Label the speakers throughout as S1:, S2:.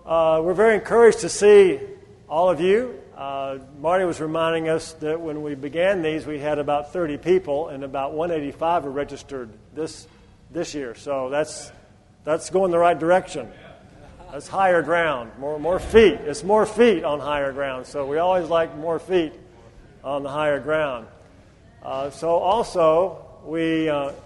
S1: We're very encouraged to see all of you. Marty was reminding us that when we began these, we had about 30 people, and about 185 are registered this year. So that's going the right direction. That's higher ground, more feet. It's more feet on higher ground. So we always like more feet on the higher ground. So also we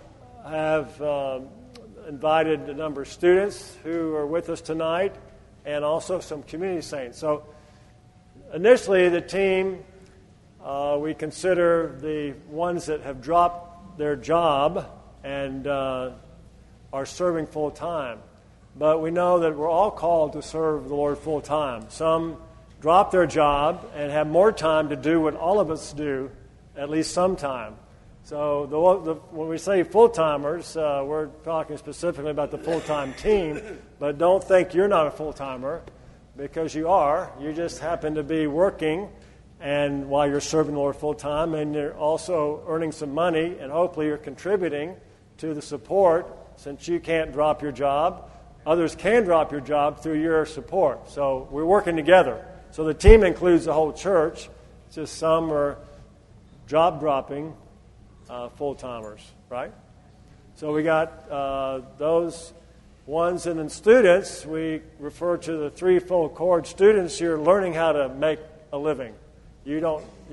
S1: have invited a number of students who are with us tonight, and also some community saints. So initially, the team, we consider the ones that have dropped their job and are serving full-time. But we know that we're all called to serve the Lord full-time. Some drop their job and have more time to do what all of us do, at least sometime. So when we say full-timers, we're talking specifically about the full-time team, but don't think you're not a full-timer, because you are. You just happen to be working and while you're serving the Lord full-time, and you're also earning some money, and hopefully you're contributing to the support. Since you can't drop your job, others can drop your job through your support. So we're working together. So the team includes the whole church. It's just some are job-dropping full-timers, right? So we got those ones, and then students, we refer to the threefold cord students. You're learning how to make a living. You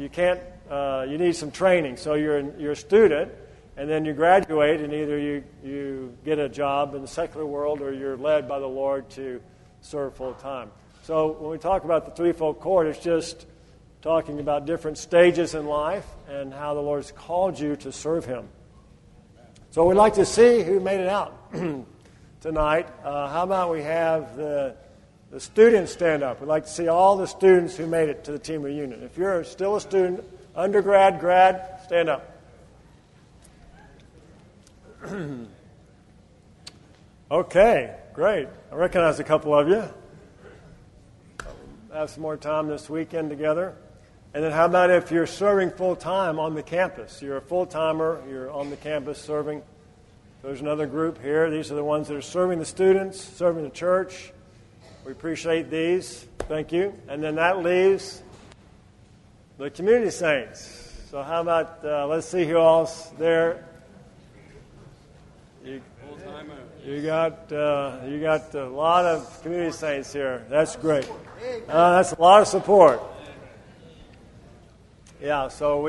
S1: need some training. So you're a student, and then you graduate, and either you get a job in the secular world or you're led by the Lord to serve full-time. So when we talk about the threefold cord, it's just talking about different stages in life and how the Lord's called you to serve Him. So we'd like to see who made it out tonight. How about we have the students stand up? We'd like to see all the students who made it to the team reunion. If you're still a student, undergrad, grad, stand up. Okay, great. I recognize a couple of you. Have some more time this weekend together. And then how about if you're serving full-time on the campus? You're a full-timer, you're on the campus serving. There's another group here. These are the ones that are serving the students, serving the church. We appreciate these. Thank you. And then that leaves the community saints. So how about, let's see who else there. You got a lot of community saints here. That's great. That's a lot of support. Yeah, so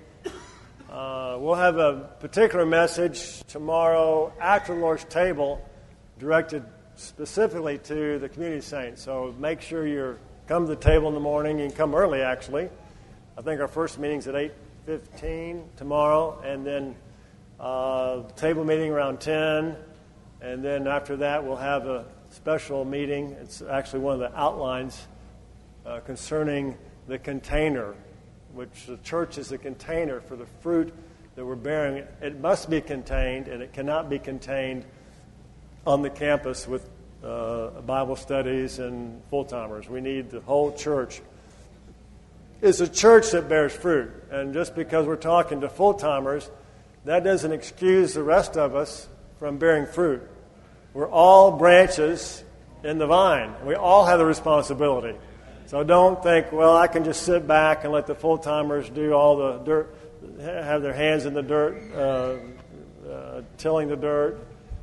S1: we'll have a particular message tomorrow after the Lord's table directed specifically to the community saints. So make sure you come to the table in the morning. You can come early, actually. I think our first meeting's at 8:15 tomorrow, and then table meeting around 10. And then after that, we'll have a special meeting. It's actually one of the outlines concerning the container, which the church is a container for the fruit that we're bearing. It must be contained, and it cannot be contained on the campus with Bible studies and full-timers. We need the whole church. It's a church that bears fruit. And just because we're talking to full-timers, that doesn't excuse the rest of us from bearing fruit. We're all branches in the vine. We all have the responsibility. So don't think, well, I can just sit back and let the full-timers do all the dirt, have their hands in the dirt, tilling the dirt,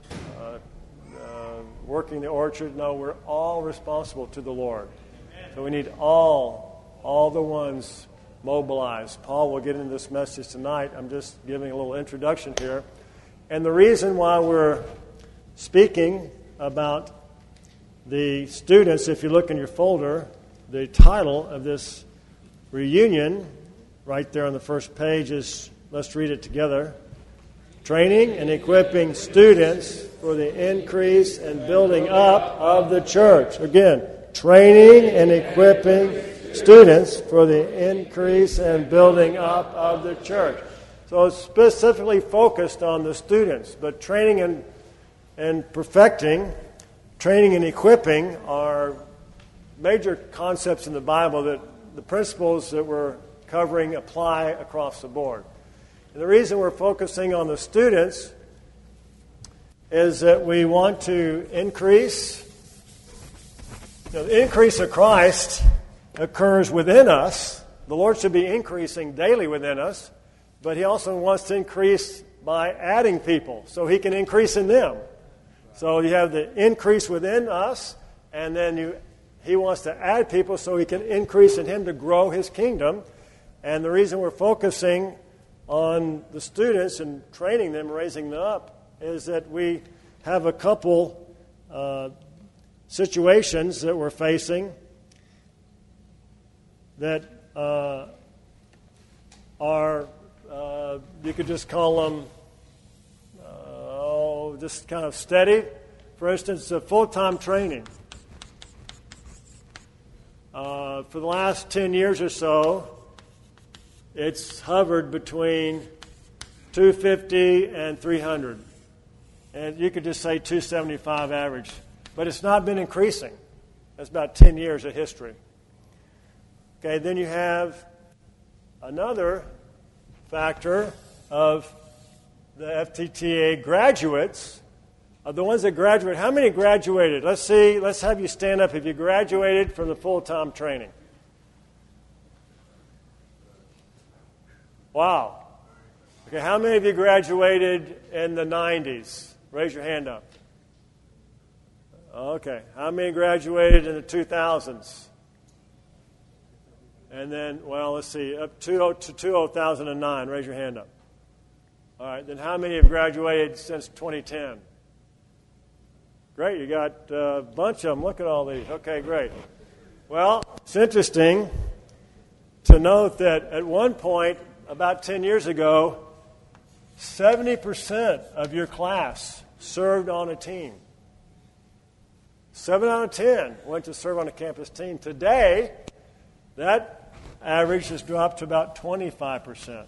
S1: working the orchard. No, we're all responsible to the Lord. So we need all the ones mobilized. Paul will get into this message tonight. I'm just giving a little introduction here. And the reason why we're speaking about the students, if you look in your folder, the title of this reunion, right there on the first page, is, let's read it together, Training and Equipping Students for the Increase and Building Up of the Church. Again, training and equipping students for the increase and building up of the church. So it's specifically focused on the students, but training and perfecting, training and equipping are major concepts in the Bible that the principles that we're covering apply across the board. And the reason we're focusing on the students is that we want to increase The increase of Christ occurs within us. The Lord should be increasing daily within us, but He also wants to increase by adding people so He can increase in them. So you have the increase within us, and then He wants to add people so He can increase in Him to grow His kingdom. And the reason we're focusing on the students and training them, raising them up, is that we have a couple situations that we're facing that are, you could just call them, just kind of steady. For instance, full-time training. For the last 10 years or so, it's hovered between 250 and 300. And you could just say 275 average. But it's not been increasing. That's about 10 years of history. Okay, then you have another factor of the FTTA graduates. Of the ones that graduate, how many graduated? Let's see, let's have you stand up if you graduated from the full-time training. Wow. Okay, how many of you graduated in the 90s? Raise your hand up. Okay, how many graduated in the 2000s? And then, well, let's see, up to 2009. Raise your hand up. All right, then how many have graduated since 2010? Great, you got a bunch of them. Look at all these. Okay, great. Well, it's interesting to note that at one point, about 10 years ago, 70% of your class served on a team. 7 out of 10 went to serve on a campus team. Today, that average has dropped to about 25%.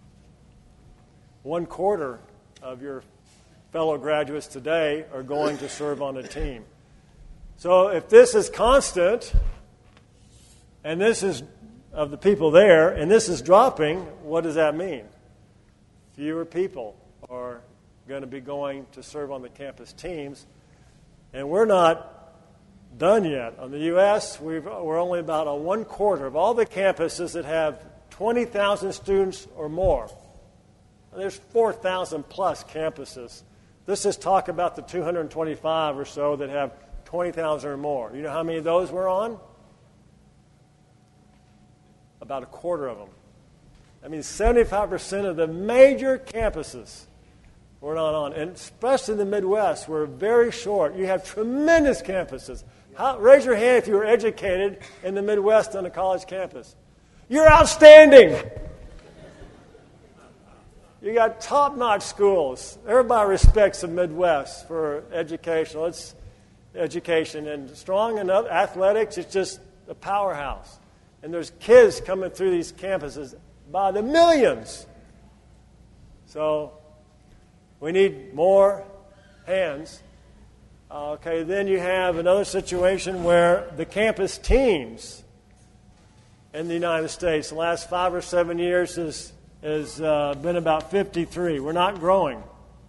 S1: 1/4 of your fellow graduates today are going to serve on a team. So if this is constant, and this is of the people there, and this is dropping, what does that mean? Fewer people are going to be going to serve on the campus teams. And we're not done yet. On the U.S., we're only about 1/4 of all the campuses that have 20,000 students or more. There's 4,000 plus campuses. Let's just talk about the 225 or so that have 20,000 or more. You know how many of those we're on? About 1/4 of them. I mean, 75% of the major campuses we're not on. And especially in the Midwest, we're very short. You have tremendous campuses. Raise your hand if you were educated in the Midwest on a college campus. You're outstanding. You got top-notch schools. Everybody respects the Midwest for education. It's education and strong enough. Athletics, it's just a powerhouse. And there's kids coming through these campuses by the millions. So we need more hands. Okay, then you have another situation where the campus teams in the United States, the last 5 or 7 years has been about 53. We're not growing.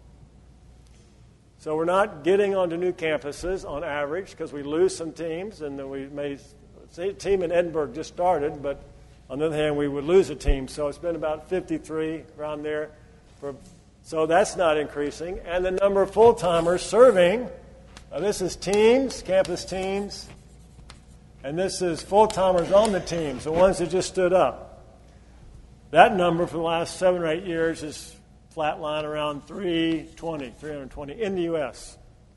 S1: So we're not getting onto new campuses on average because we lose some teams, and then we may see a team in Edinburgh just started, but on the other hand, we would lose a team. So it's been about 53 around there. So that's not increasing. And the number of full-timers serving, this is teams, campus teams, and this is full-timers on the teams, the ones that just stood up. That number for the last 7 or 8 years is flatline around 320 in the U.S.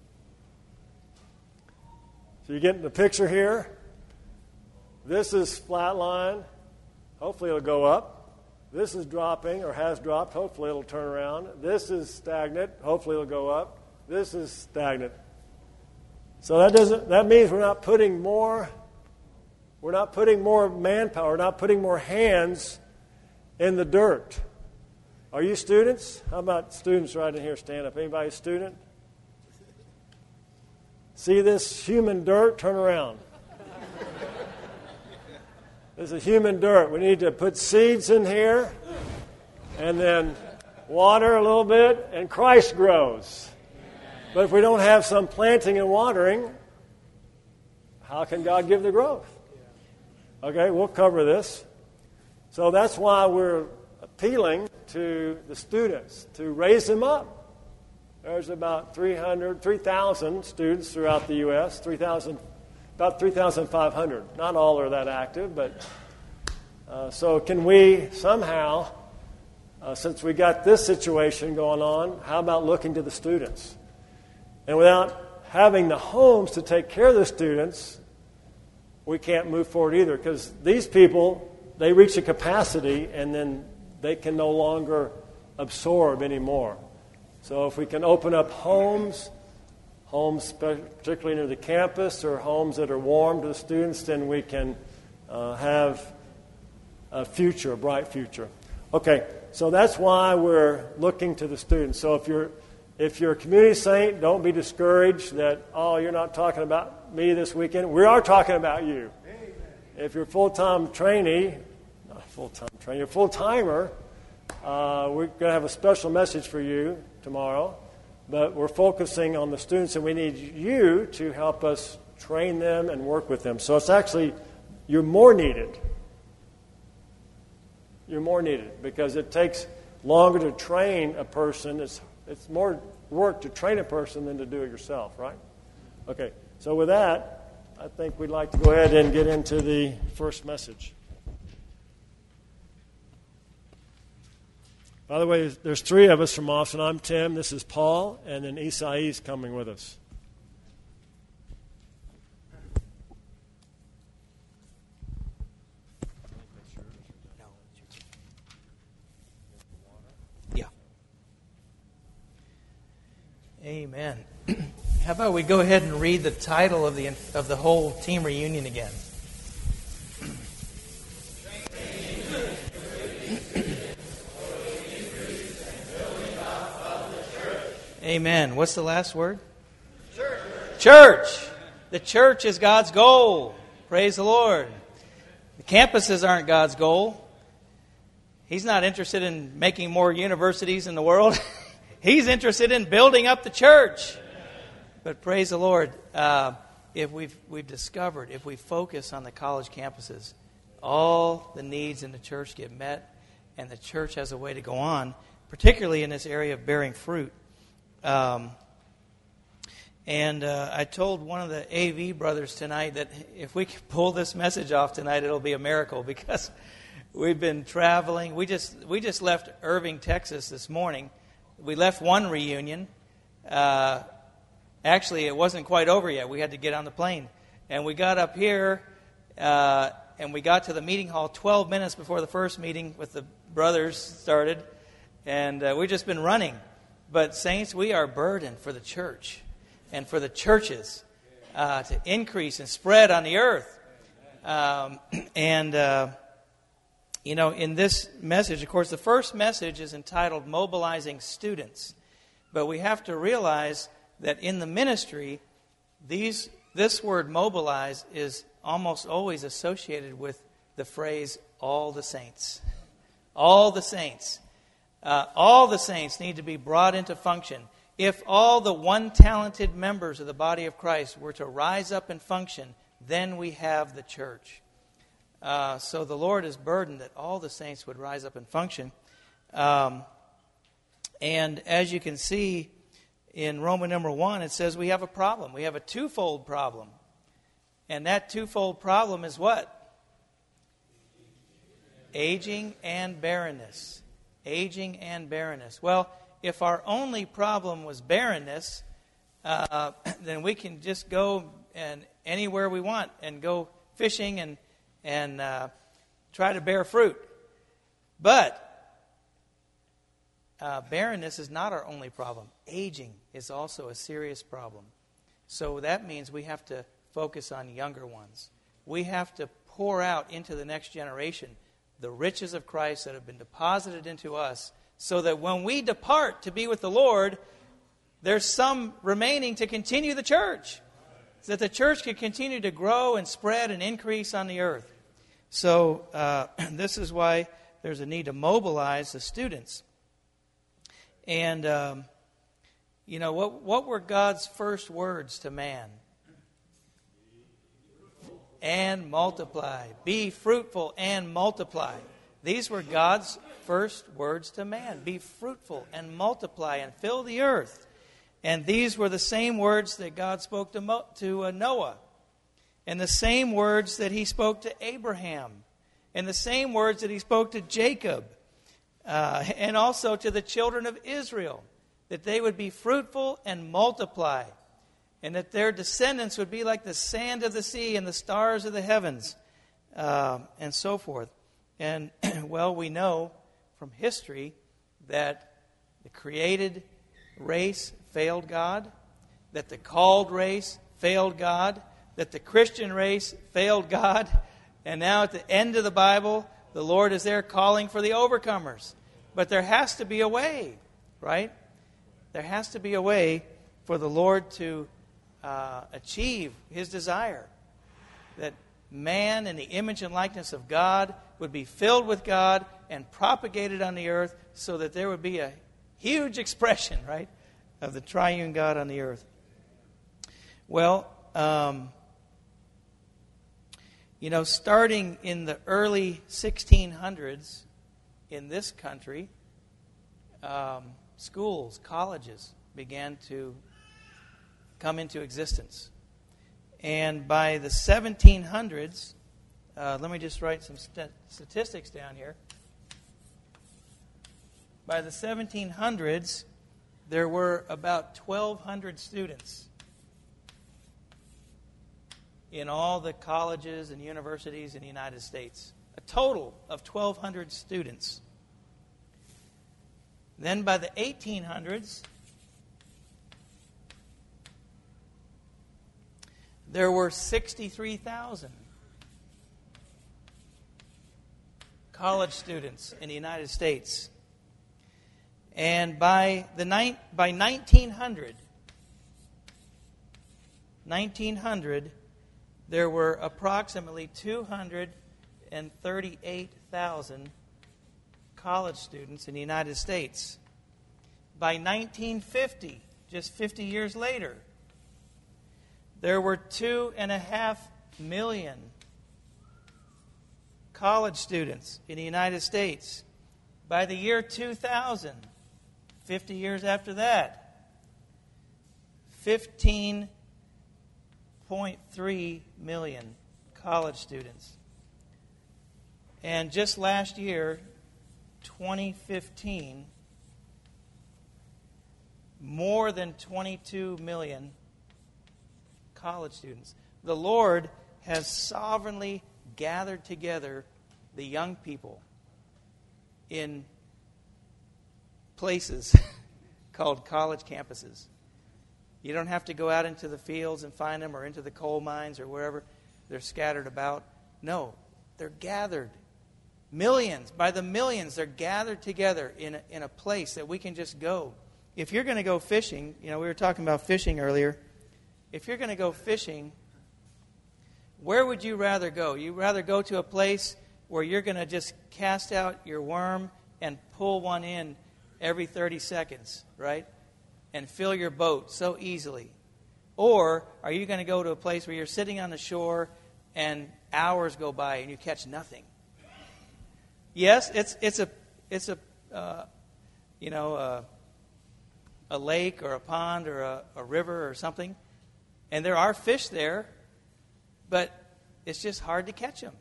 S1: So you get the picture here. This is flatline. Hopefully it'll go up. This is dropping or has dropped. Hopefully it'll turn around. This is stagnant. Hopefully it'll go up. This is stagnant. So that means we're not putting more manpower, we're not putting more hands in the dirt. Are you students? How about students right in here? Stand up. Anybody a student? See this human dirt? Turn around. This is human dirt. We need to put seeds in here and then water a little bit, and Christ grows. But if we don't have some planting and watering, how can God give the growth? Okay, we'll cover this. So that's why we're appealing to the students to raise them up. There's about 3,000 students throughout the U.S., about 3,500. Not all are that active, but so can we somehow, since we got this situation going on, how about looking to the students? And without having the homes to take care of the students, we can't move forward either, because these people, they reach a capacity and then they can no longer absorb anymore. So if we can open up homes particularly near the campus, or homes that are warm to the students, then we can have a future, a bright future. Okay, so that's why we're looking to the students. So if you're a community saint, don't be discouraged that, oh, you're not talking about me this weekend. We are talking about you. Amen. If you're a full-time trainee, not a full-time trainee, a full-timer, we're going to have a special message for you tomorrow. But we're focusing on the students, and we need you to help us train them and work with them. So it's actually, you're more needed. You're more needed because it takes longer to train a person. It's more work to train a person than to do it yourself, right? Okay, so with that, I think we'd like to go ahead and get into the first message. By the way, there's three of us from Austin. I'm Tim, this is Paul, and then Isai's coming with us.
S2: Yeah. Amen. How about we go ahead and read the title of the whole team reunion again? Amen. What's the last word? Church. Church. The church is God's goal. Praise the Lord. The campuses aren't God's goal. He's not interested in making more universities in the world. He's interested in building up the church. But praise the Lord. If we've discovered, if we focus on the college campuses, all the needs in the church get met, and the church has a way to go on, particularly in this area of bearing fruit. I told one of the AV brothers tonight that if we can pull this message off tonight, it'll be a miracle, because we've been traveling. We just left Irving, Texas this morning. We left one reunion. Actually, it wasn't quite over yet. We had to get on the plane. And we got up here, and we got to the meeting hall 12 minutes before the first meeting with the brothers started. And we've just been running. But saints, we are burdened for the church and for the churches to increase and spread on the earth. In this message, of course, the first message is entitled Mobilizing Students. But we have to realize that in the ministry, this word mobilize is almost always associated with the phrase, all the saints. All the saints. All the saints need to be brought into function. If all the one-talented members of the body of Christ were to rise up and function, then we have the church. So the Lord is burdened that all the saints would rise up and function. And as you can see in Roman number 1, it says we have a problem. We have a twofold problem. And that twofold problem is what? Aging and barrenness. Aging and barrenness. Well, if our only problem was barrenness, then we can just go and anywhere we want and go fishing and try to bear fruit. But barrenness is not our only problem. Aging is also a serious problem. So that means we have to focus on younger ones. We have to pour out into the next generation the riches of Christ that have been deposited into us, so that when we depart to be with the Lord, there's some remaining to continue the church, so that the church can continue to grow and spread and increase on the earth. So this is why there's a need to mobilize the students. And, what were God's first words to man? and multiply. Be fruitful and multiply. These were God's first words to man. Be fruitful and multiply and fill the earth. And these were the same words that God spoke to Noah. And the same words that he spoke to Abraham. And the same words that he spoke to Jacob. And also to the children of Israel. That they would be fruitful and multiply. And that their descendants would be like the sand of the sea and the stars of the heavens. And so forth. And, well, we know from history that the created race failed God, that the called race failed God, that the Christian race failed God, and now at the end of the Bible, the Lord is there calling for the overcomers. But there has to be a way, right? There has to be a way for the Lord to achieve His desire, that man in the image and likeness of God would be filled with God and propagated on the earth so that there would be a huge expression, right, of the triune God on the earth. Well, starting in the early 1600s in this country, schools, colleges began to come into existence. And by the 1700s, let me just write some statistics down here. By the 1700s, there were about 1,200 students in all the colleges and universities in the United States. A total of 1,200 students. Then by the 1800s, there were 63,000 college students in the United States. And by 1900, there were approximately 238,000 college students in the United States. By 1950, just 50 years later, there were 2.5 million college students in the United States. By the year 2000, 50 years after that, 15.3 million college students. And just last year, 2015, more than 22 million college students. The Lord has sovereignly gathered together the young people in places called college campuses. You don't have to go out into the fields and find them, or into the coal mines, or wherever they're scattered about. No, they're gathered. Millions, by the millions, they're gathered together in a place that we can just go. If you're going to go fishing, we were talking about fishing earlier. If you're going to go fishing, where would you rather go? You'd rather go to a place where you're going to just cast out your worm and pull one in every 30 seconds, right? And fill your boat so easily. Or are you going to go to a place where you're sitting on the shore and hours go by and you catch nothing? Yes, it's a lake or a pond or a river or something, and there are fish there, but it's just hard to catch them.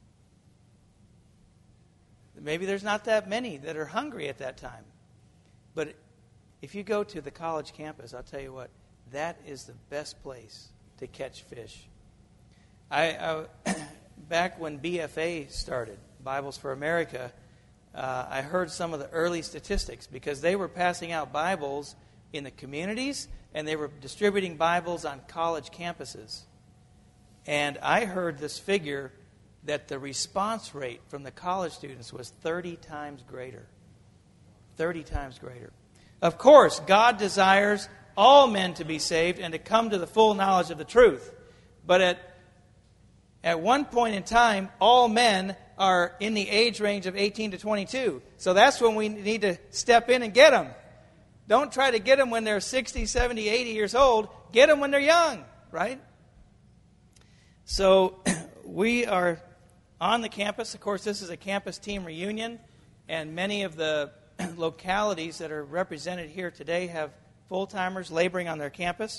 S2: Maybe there's not that many that are hungry at that time. But if you go to the college campus, I'll tell you what, that is the best place to catch fish. I back when BFA started, Bibles for America, I heard some of the early statistics, because they were passing out Bibles in the communities and they were distributing Bibles on college campuses. And I heard this figure that the response rate from the college students was 30 times greater. 30 times greater. Of course, God desires all men to be saved and to come to the full knowledge of the truth. But at one point in time, all men are in the age range of 18 to 22. So that's when we need to step in and get them. Don't try to get them when they're 60, 70, 80 years old. Get them when they're young, right? So we are on the campus. Of course, this is a campus team reunion, and many of the localities that are represented here today have full-timers laboring on their campus.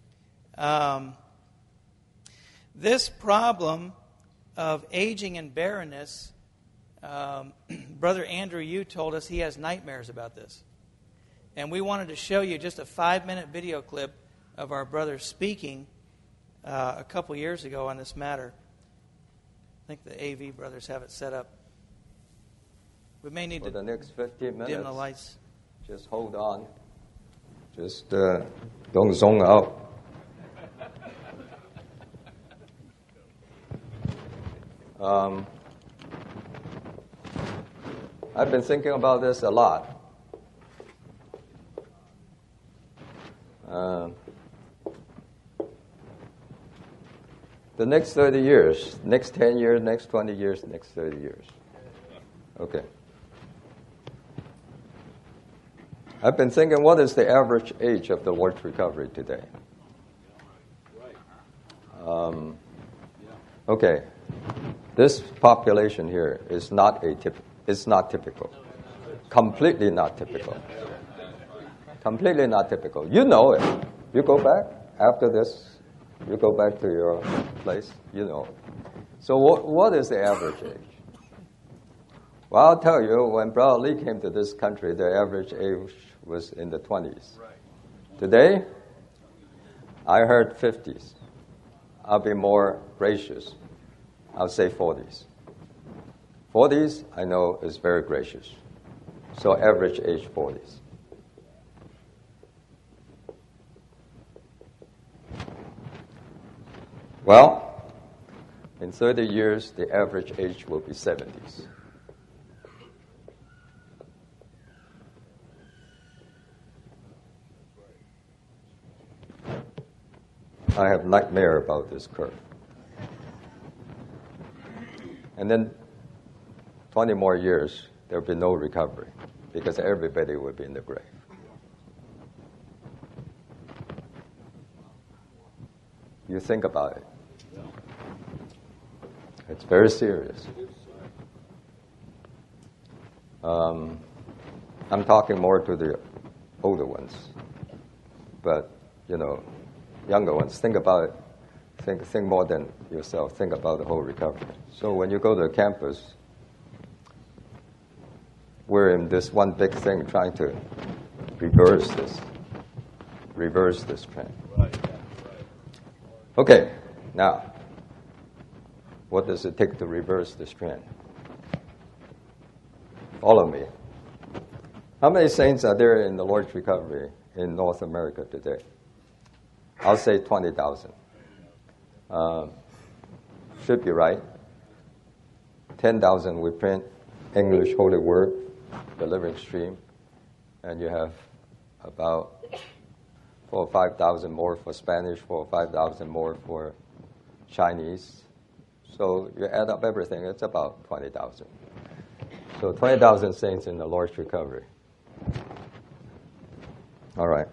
S2: This problem of aging and barrenness, Brother Andrew Yu told us he has nightmares about this. And we wanted to show you just a 5-minute video clip of our brother speaking a couple years ago on this matter. I think the AV brothers have it set up. We may need
S3: for the next 15 minutes,
S2: dim the lights.
S3: Just hold on. Just don't zone out. I've been thinking about this a lot. The next 30 years, next 10 years, next 20 years, next 30 years. Okay. I've been thinking, what is the average age of the Lord's recovery today? Okay. This population here is not typical. Completely not typical. Completely not typical. You know it. You go back after this, you go back to your place, you know. So what is the average age? Well, I'll tell you, when Brother Lee came to this country, the average age was in the 20s. Today, I heard 50s. I'll be more gracious. I'll say 40s. 40s, I know, is very gracious. So average age 40s. Well, in 30 years, the average age will be 70s. I have nightmare about this curve. And then 20 more years, there will be no recovery because everybody will be in the grave. You think about it. It's very serious. I'm talking more to the older ones, but younger ones, think about it. Think more than yourself. Think about the whole recovery. So when you go to the campus, we're in this one big thing trying to reverse this trend. Okay, now, what does it take to reverse this trend? Follow me. How many saints are there in the Lord's recovery in North America today? I'll say 20,000. Should be right. 10,000 we print English Holy Word, the Living Stream, and you have about 4,000 or 5,000 more for Spanish, 4,000 or 5,000 more for Chinese. So you add up everything, it's about 20,000. So 20,000 saints in the Lord's recovery. All right.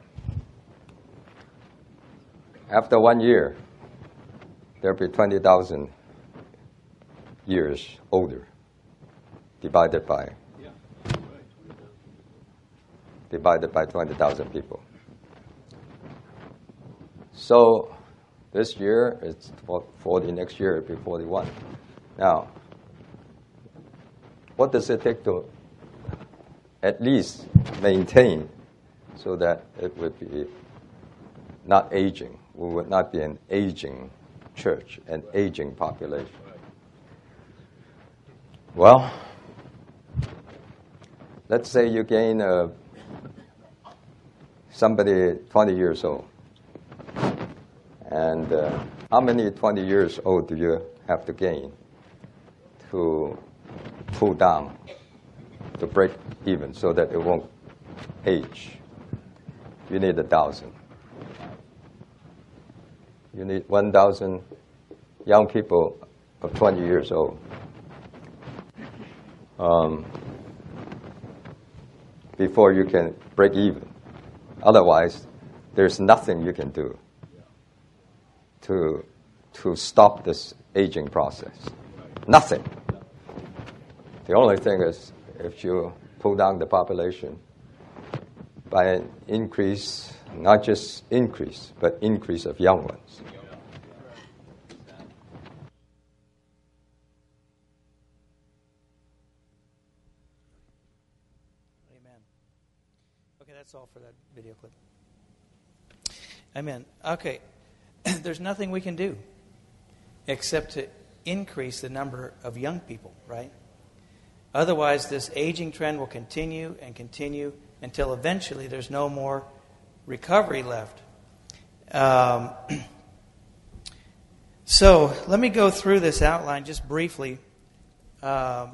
S3: After 1 year, there'll be 20,000 years older, divided by 20,000 people. So this year it's 40, next year it'll be 41. Now, what does it take to at least maintain so that it would be not aging? We would not be an aging church, an aging population. Well, let's say you gain somebody 20 years old. And how many 20 years old do you have to gain to pull down, to break even so that it won't age? You need 1,000. You need 1,000 young people of 20 years old. Before you can break even. Otherwise, there's nothing you can do to stop this aging process. Nothing. The only thing is if you pull down the population by an increase, not just increase, but increase of young ones.
S2: Amen. Okay, that's all for that video clip. Amen. Okay, there's nothing we can do except to increase the number of young people, right? Otherwise, this aging trend will continue and continue until eventually there's no more recovery left. So let me go through this outline just briefly, and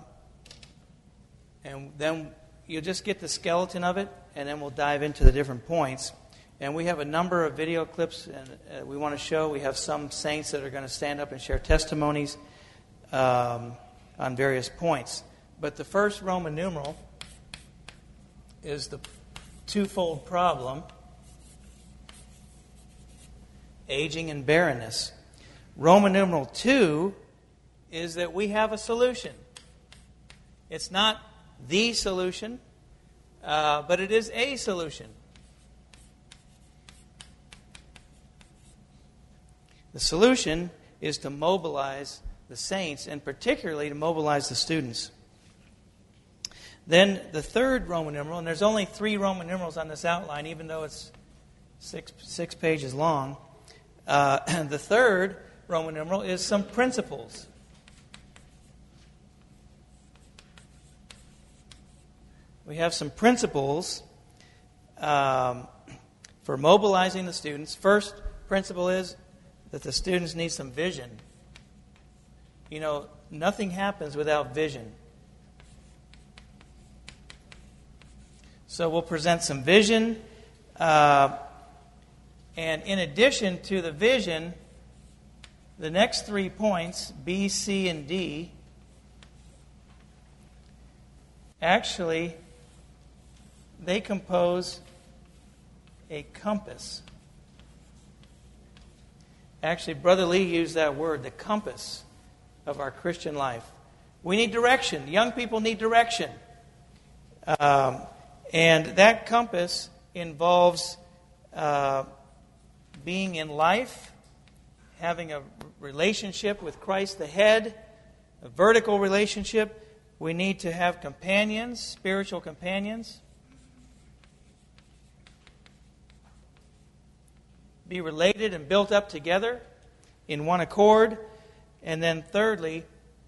S2: then you'll just get the skeleton of it, and then we'll dive into the different points. And we have a number of video clips and we want to show. We have some saints that are going to stand up and share testimonies on various points. But the first Roman numeral is the twofold problem, aging and barrenness. Roman numeral 2 is that we have a solution. It's not the solution, but it is a solution. The solution is to mobilize the saints, and particularly to mobilize the students. Then the third Roman numeral, and there's only 3 Roman numerals on this outline, even though it's six pages long. The third Roman numeral is some principles. We have some principles for mobilizing the students. First principle is that the students need some vision. You know, nothing happens without vision. So we'll present some vision. And in addition to the vision, the next 3 points, B, C, and D, actually, they compose a compass. Actually, Brother Lee used that word, the compass of our Christian life. We need direction. Young people need direction. And that compass involves being in life, having a relationship with Christ the head, a vertical relationship. We need to have companions, spiritual companions. Be related and built up together in one accord. And then thirdly,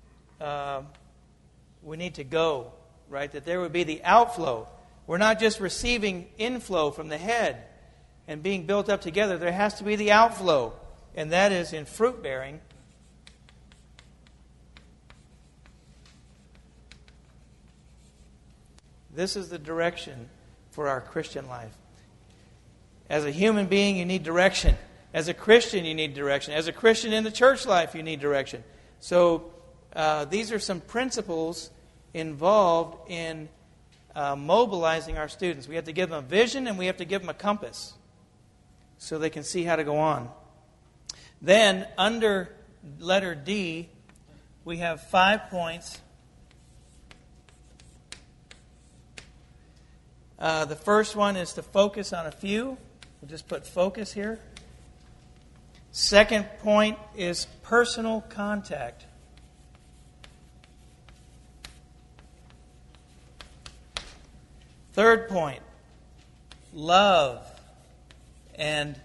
S2: we need to go, right? That there would be the outflow. We're not just receiving inflow from the head and being built up together. There has to be the outflow, and that is in fruit bearing. This is the direction for our Christian life. As a human being, you need direction. As a Christian, you need direction. As a Christian in the church life, you need direction. So these are some principles involved in mobilizing our students. We have to give them a vision and we have to give them a compass so they can see how to go on. Then, under letter D, we have 5 points. The first one is to focus on a few. We'll just put focus here. Second point is personal contact. Third point, love and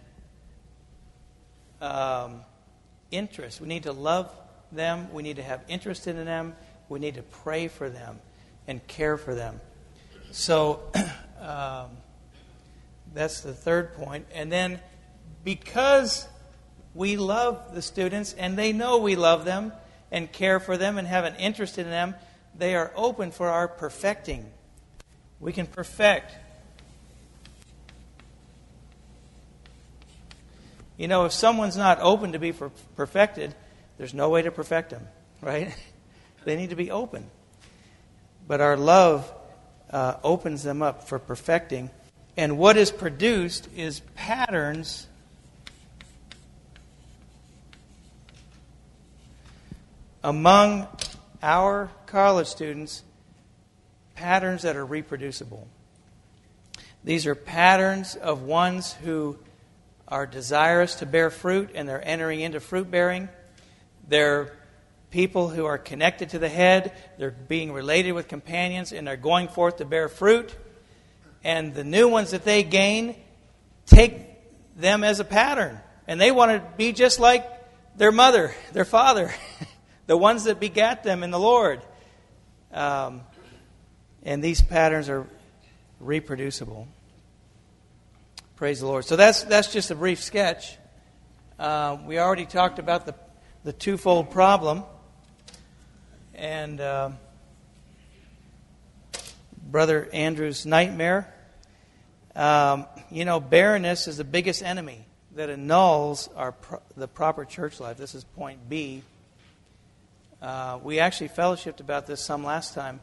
S2: interest. We need to love them. We need to have interest in them. We need to pray for them and care for them. So that's the third point. And then because we love the students and they know we love them and care for them and have an interest in them, they are open for our perfecting. We can perfect. You know, if someone's not open to be perfected, there's no way to perfect them, right? They need to be open. But our love opens them up for perfecting. And what is produced is patterns among our college students patterns that are reproducible. These are patterns of ones who are desirous to bear fruit, and they're entering into fruit bearing. They're people who are connected to the head. They're being related with companions, and they're going forth to bear fruit. And the new ones that they gain take them as a pattern. And they want to be just like their mother, their father, the ones that begat them in the Lord. And these patterns are reproducible. Praise the Lord. So that's just a brief sketch. We already talked about the twofold problem. And Brother Andrew's nightmare. Barrenness is the biggest enemy that annuls the proper church life. This is point B. We actually fellowshipped about this some last time.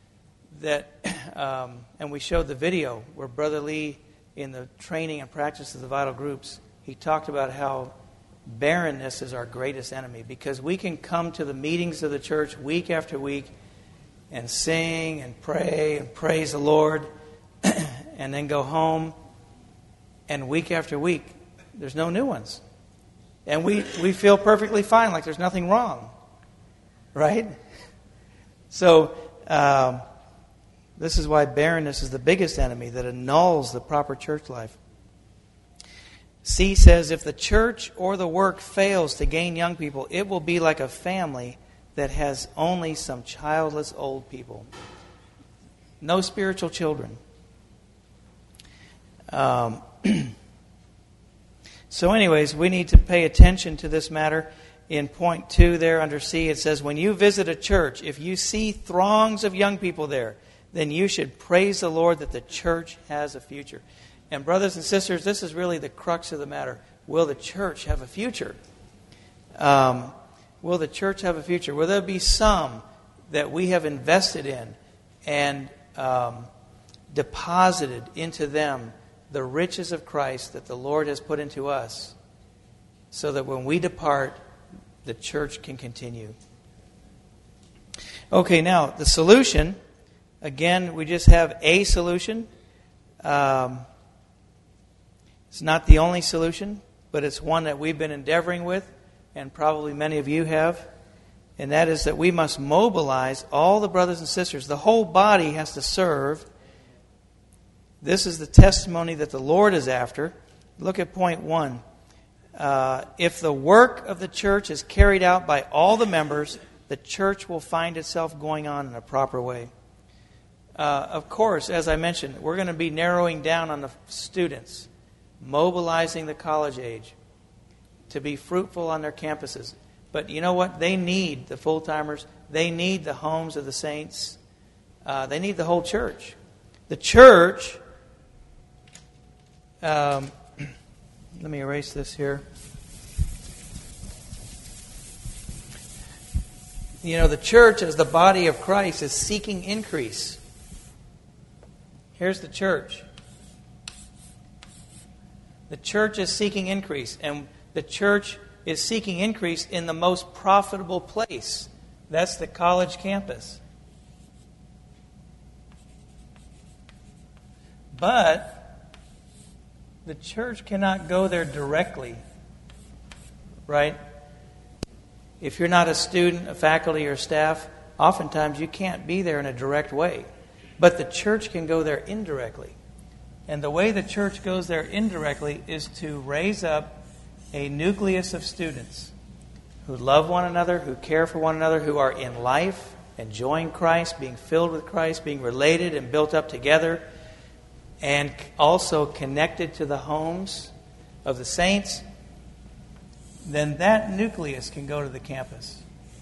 S2: And we showed the video where Brother Lee, in the training and practice of the vital groups, he talked about how barrenness is our greatest enemy, because we can come to the meetings of the church week after week and sing and pray and praise the Lord and then go home, and week after week there's no new ones. And we feel perfectly fine, like there's nothing wrong. Right? So this is why barrenness is the biggest enemy that annuls the proper church life. C says, if the church or the work fails to gain young people, it will be like a family that has only some childless old people. No spiritual children. So anyways, we need to pay attention to this matter. In point 2 there under C, it says, when you visit a church, if you see throngs of young people there, then you should praise the Lord that the church has a future. And brothers and sisters, this is really the crux of the matter. Will the church have a future? Will the church have a future? Will there be some that we have invested in and deposited into them the riches of Christ that the Lord has put into us, so that when we depart, the church can continue? Okay, now the solution. Again, we just have a solution. It's not the only solution, but it's one that we've been endeavoring with, and probably many of you have. And that is that we must mobilize all the brothers and sisters. The whole body has to serve. This is the testimony that the Lord is after. Look at point 1. If the work of the church is carried out by all the members, the church will find itself going on in a proper way. Of course, as I mentioned, we're going to be narrowing down on the students, mobilizing the college age to be fruitful on their campuses. But you know what? They need the full-timers. They need the homes of the saints. They need the whole church. The church, let me erase this here. The church as the body of Christ is seeking increase. Here's the church. The church is seeking increase, and the church is seeking increase in the most profitable place. That's the college campus. But the church cannot go there directly, right? If you're not a student, a faculty, or staff, oftentimes you can't be there in a direct way. But the church can go there indirectly. And the way the church goes there indirectly is to raise up a nucleus of students who love one another, who care for one another, who are in life, enjoying Christ, being filled with Christ, being related and built up together, and also connected to the homes of the saints. Then that nucleus can go to the campus.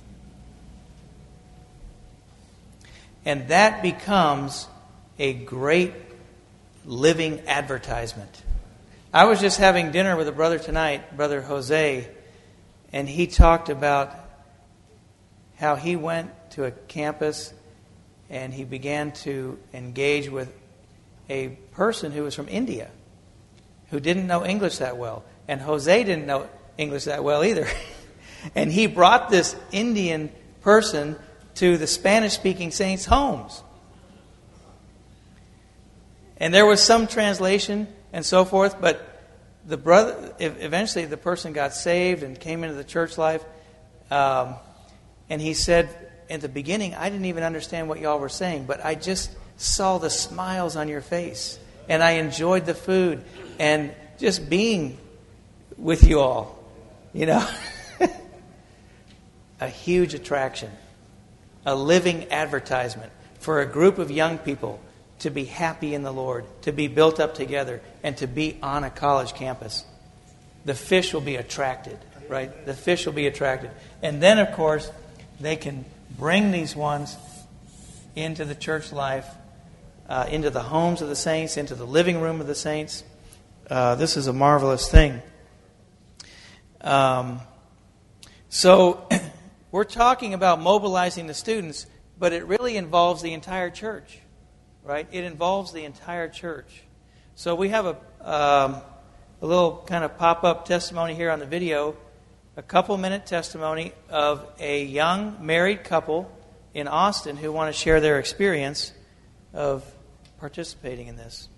S2: And that becomes a great living advertisement. I was just having dinner with a brother tonight, Brother Jose, and he talked about how he went to a campus and he began to engage with a person who was from India who didn't know English that well. And Jose didn't know English that well either. And he brought this Indian person to the Spanish-speaking saints' homes. And there was some translation and so forth, but eventually the person got saved and came into the church life. And he said, at the beginning, I didn't even understand what y'all were saying, but I just saw the smiles on your face. And I enjoyed the food and just being with you all. You know, a huge attraction, a living advertisement for a group of young people to be happy in the Lord, to be built up together, and to be on a college campus. The fish will be attracted, right? The fish will be attracted. And then, of course, they can bring these ones into the church life, into the homes of the saints, into the living room of the saints. This is a marvelous thing. So we're talking about mobilizing the students, but it really involves the entire church, right? It involves the entire church. So we have a little kind of pop-up testimony here on the video, a couple-minute testimony of a young married couple in Austin who want to share their experience of participating in this.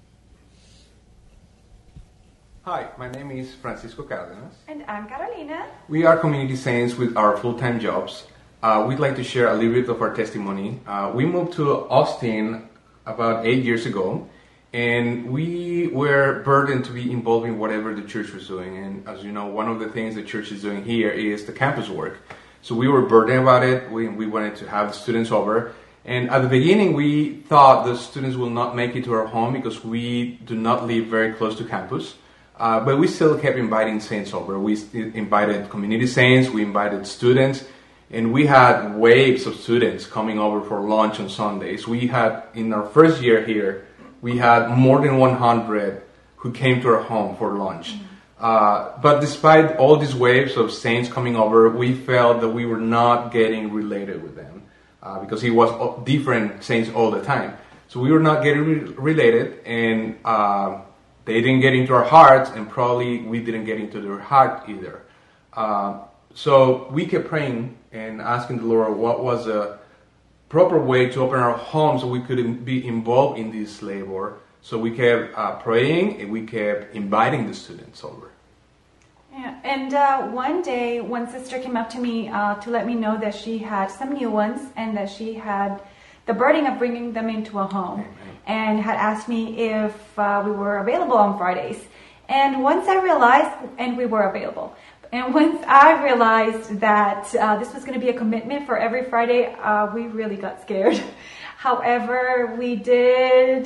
S4: Hi, my name is Francisco Cárdenas.
S5: And I'm Carolina.
S4: We are community saints with our full-time jobs. We'd like to share a little bit of our testimony. We moved to Austin about 8 years ago, and we were burdened to be involved in whatever the church was doing. And as you know, one of the things the church is doing here is the campus work. So we were burdened about it. We wanted to have the students over. And at the beginning, we thought the students will not make it to our home because we do not live very close to campus. But we still kept inviting saints over. We invited community saints, we invited students, and we had waves of students coming over for lunch on Sundays. We had, in our first year here, we had more than 100 who came to our home for lunch. But despite all these waves of saints coming over, we felt that we were not getting related with them because it was different saints all the time. So we were not getting related, and they didn't get into our hearts, and probably we didn't get into their heart either. So we kept praying and asking the Lord what was a proper way to open our home so we could be involved in this labor. So we kept praying, and we kept inviting the students over.
S5: Yeah, and one day, one sister came up to me to let me know that she had some new ones and that she had the burden of bringing them into a home. Amen. And had asked me if we were available on Fridays. And once I realized, and we were available, and once I realized that this was going to be a commitment for every Friday, we really got scared. However, we did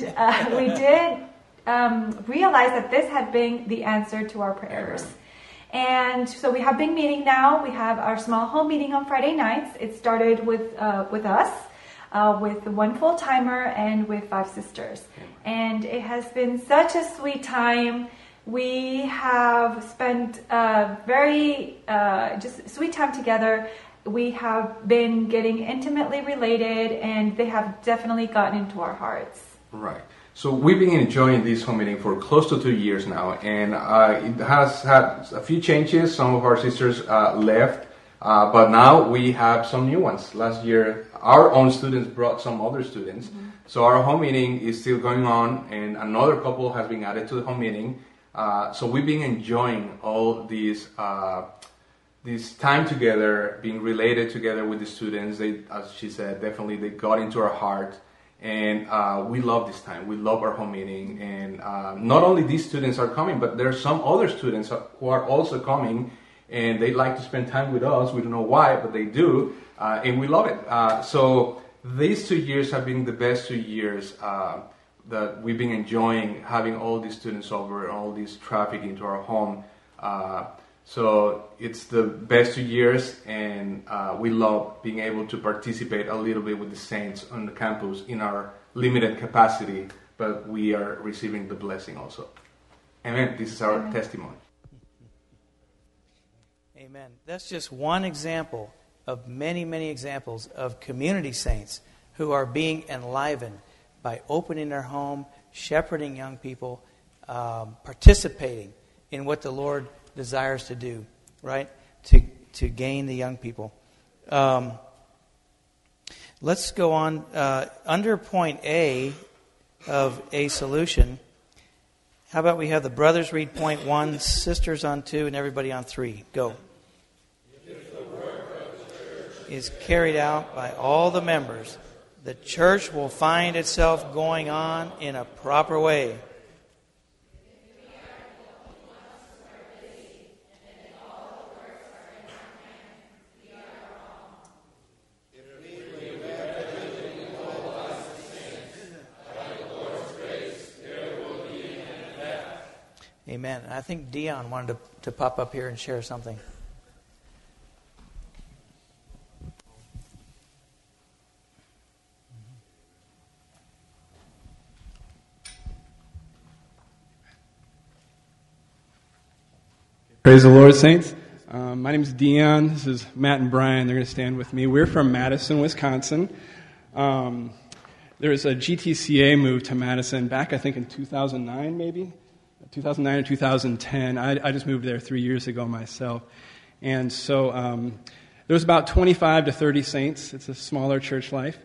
S5: realize that this had been the answer to our prayers. And so we have been meeting now. We have our small home meeting on Friday nights. It started with us. With one full-timer and with 5 sisters. And it has been such a sweet time. We have spent very just sweet time together. We have been getting intimately related, and they have definitely gotten into our hearts.
S4: Right. So we've been enjoying this home meeting for close to 2 years now, and it has had a few changes. Some of our sisters left. But now we have some new ones. Last year, our own students brought some other students. Mm-hmm. So our home meeting is still going on, and another couple has been added to the home meeting. So we've been enjoying all this time together, being related together with the students. They, as she said, definitely they got into our heart. And we love this time. We love our home meeting. And not only these students are coming, but there are some other students who are also coming. And they like to spend time with us. We don't know why, but they do. And we love it. So these 2 years have been the best 2 years that we've been enjoying having all these students over, all this traffic into our home. So it's the best 2 years, and we love being able to participate a little bit with the saints on the campus in our limited capacity, but we are receiving the blessing also. Amen. This is our testimony.
S2: Amen. That's just one example of many, many examples of community saints who are being enlivened by opening their home, shepherding young people, participating in what the Lord desires to do, right? To gain the young people. Let's go on. Under point A of a solution, how about we have the brothers read point 1, sisters on 2, and everybody on 3. Go.
S6: If the work of the church
S2: is carried out by all the members, the church will find itself going on in a proper way. Amen. And I think Dion wanted to pop up here and share something.
S7: Praise the Lord, saints. My name is Dion. This is Matt and Brian. They're going to stand with me. We're from Madison, Wisconsin. There was a GTCA move to Madison back, I think, in 2009, maybe? 2009 or 2010. I just moved there 3 years ago myself. And so there was about 25 to 30 saints. It's a smaller church life.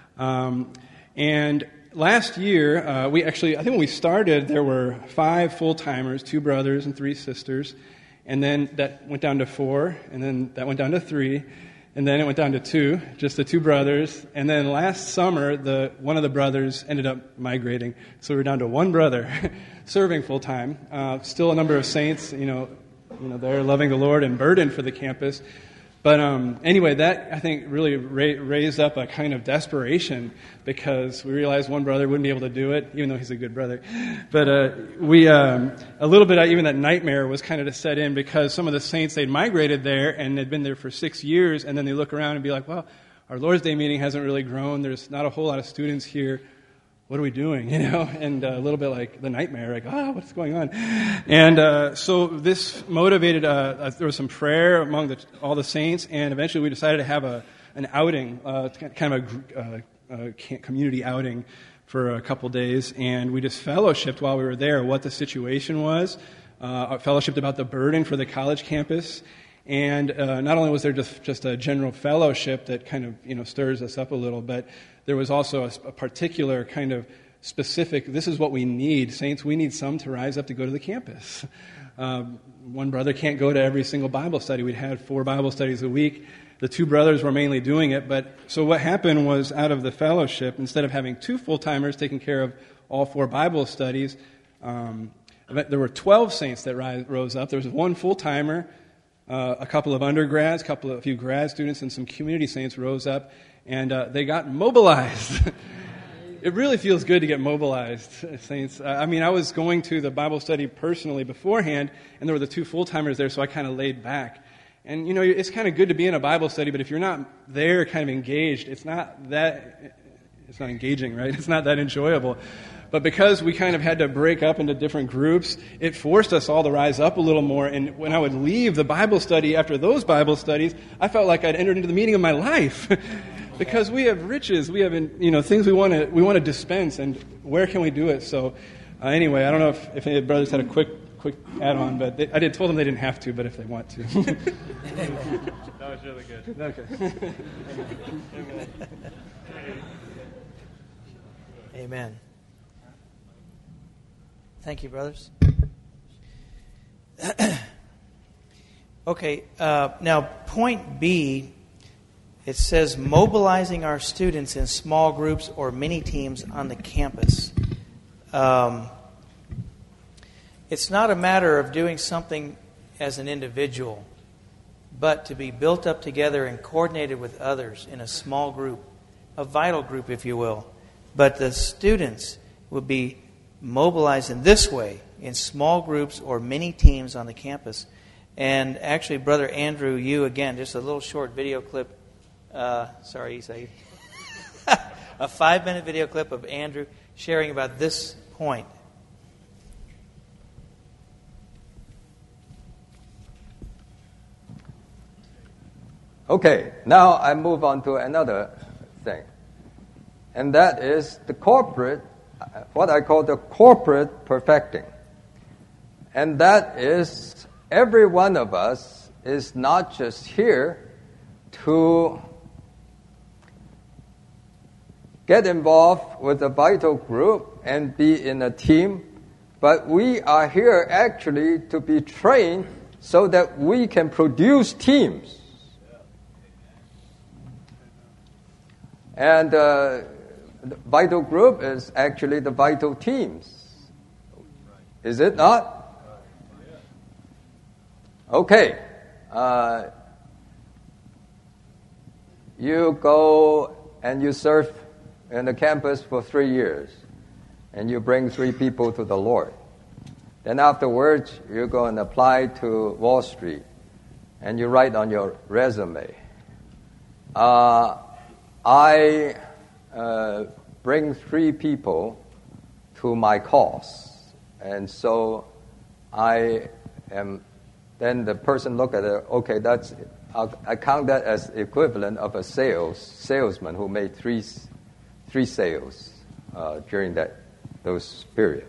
S7: And last year, I think when we started, there were 5 full-timers, 2 brothers and 3 sisters. And then that went down to 4, and then that went down to 3, and then it went down to 2, just the 2 brothers. And then last summer, one of the brothers ended up migrating, so we were down to 1 brother serving full time. Still a number of saints, they're loving the Lord and burdened for the campus. But anyway, that, I think, really raised up a kind of desperation because we realized one brother wouldn't be able to do it, even though he's a good brother. But a little bit, even that nightmare was kind of to set in because some of the saints, they'd migrated there and they'd been there for 6 years, and then they look around and be like, well, our Lord's Day meeting hasn't really grown. There's not a whole lot of students here. What are we doing, And a little bit like the nightmare, like, what's going on? And so this motivated, there was some prayer among all the saints, and eventually we decided to have an outing, kind of a community outing for a couple days, and we just fellowshipped while we were there what the situation was, fellowshipped about the burden for the college campus, and not only was there just a general fellowship that kind of, stirs us up a little, but there was also a particular kind of specific, this is what we need. Saints, we need some to rise up to go to the campus. One brother can't go to every single Bible study. We'd had 4 Bible studies a week. The 2 brothers were mainly doing it. But so what happened was out of the fellowship, instead of having 2 full-timers taking care of all 4 Bible studies, there were 12 saints that rose up. There was 1 full-timer, a couple of undergrads, a few grad students, and some community saints rose up. And they got mobilized. It really feels good to get mobilized, saints. I was going to the Bible study personally beforehand, and there were the 2 full-timers there, so I kind of laid back. And, it's kind of good to be in a Bible study, but if you're not there kind of engaged, it's not engaging, right? It's not that enjoyable. But because we kind of had to break up into different groups, it forced us all to rise up a little more. And when I would leave the Bible study after those Bible studies, I felt like I'd entered into the meeting of my life. Because we have riches, we have things we want to dispense, and where can we do it? So anyway, I don't know if any of the brothers had a quick add-on, but I told them they didn't have to, but if they want to.
S8: That was really good.
S7: Okay.
S2: Amen. Thank you, brothers. Okay, now point B. It says mobilizing our students in small groups or mini teams on the campus. It's not a matter of doing something as an individual, but to be built up together and coordinated with others in a small group, a vital group, if you will. But the students would be mobilized in this way, in small groups or mini teams on the campus. And actually, Brother Andrew, you again, just a little short video clip. Sorry, Isai. A 5-minute video clip of Andrew sharing about this point.
S3: Okay, now I move on to another thing. And that is the corporate, what I call the corporate perfecting. And that is every one of us is not just here to get involved with a vital group and be in a team, but we are here actually to be trained so that we can produce teams. And the vital group is actually the vital teams. Is it not? Okay. You go and you serve in the campus for 3 years, and you bring 3 people to the Lord. Then afterwards, you go and apply to Wall Street, and you write on your resume, I bring 3 people to my cause, and so I am. Then the person look at it. Okay, I count that as equivalent of a salesman who made three sales during those period.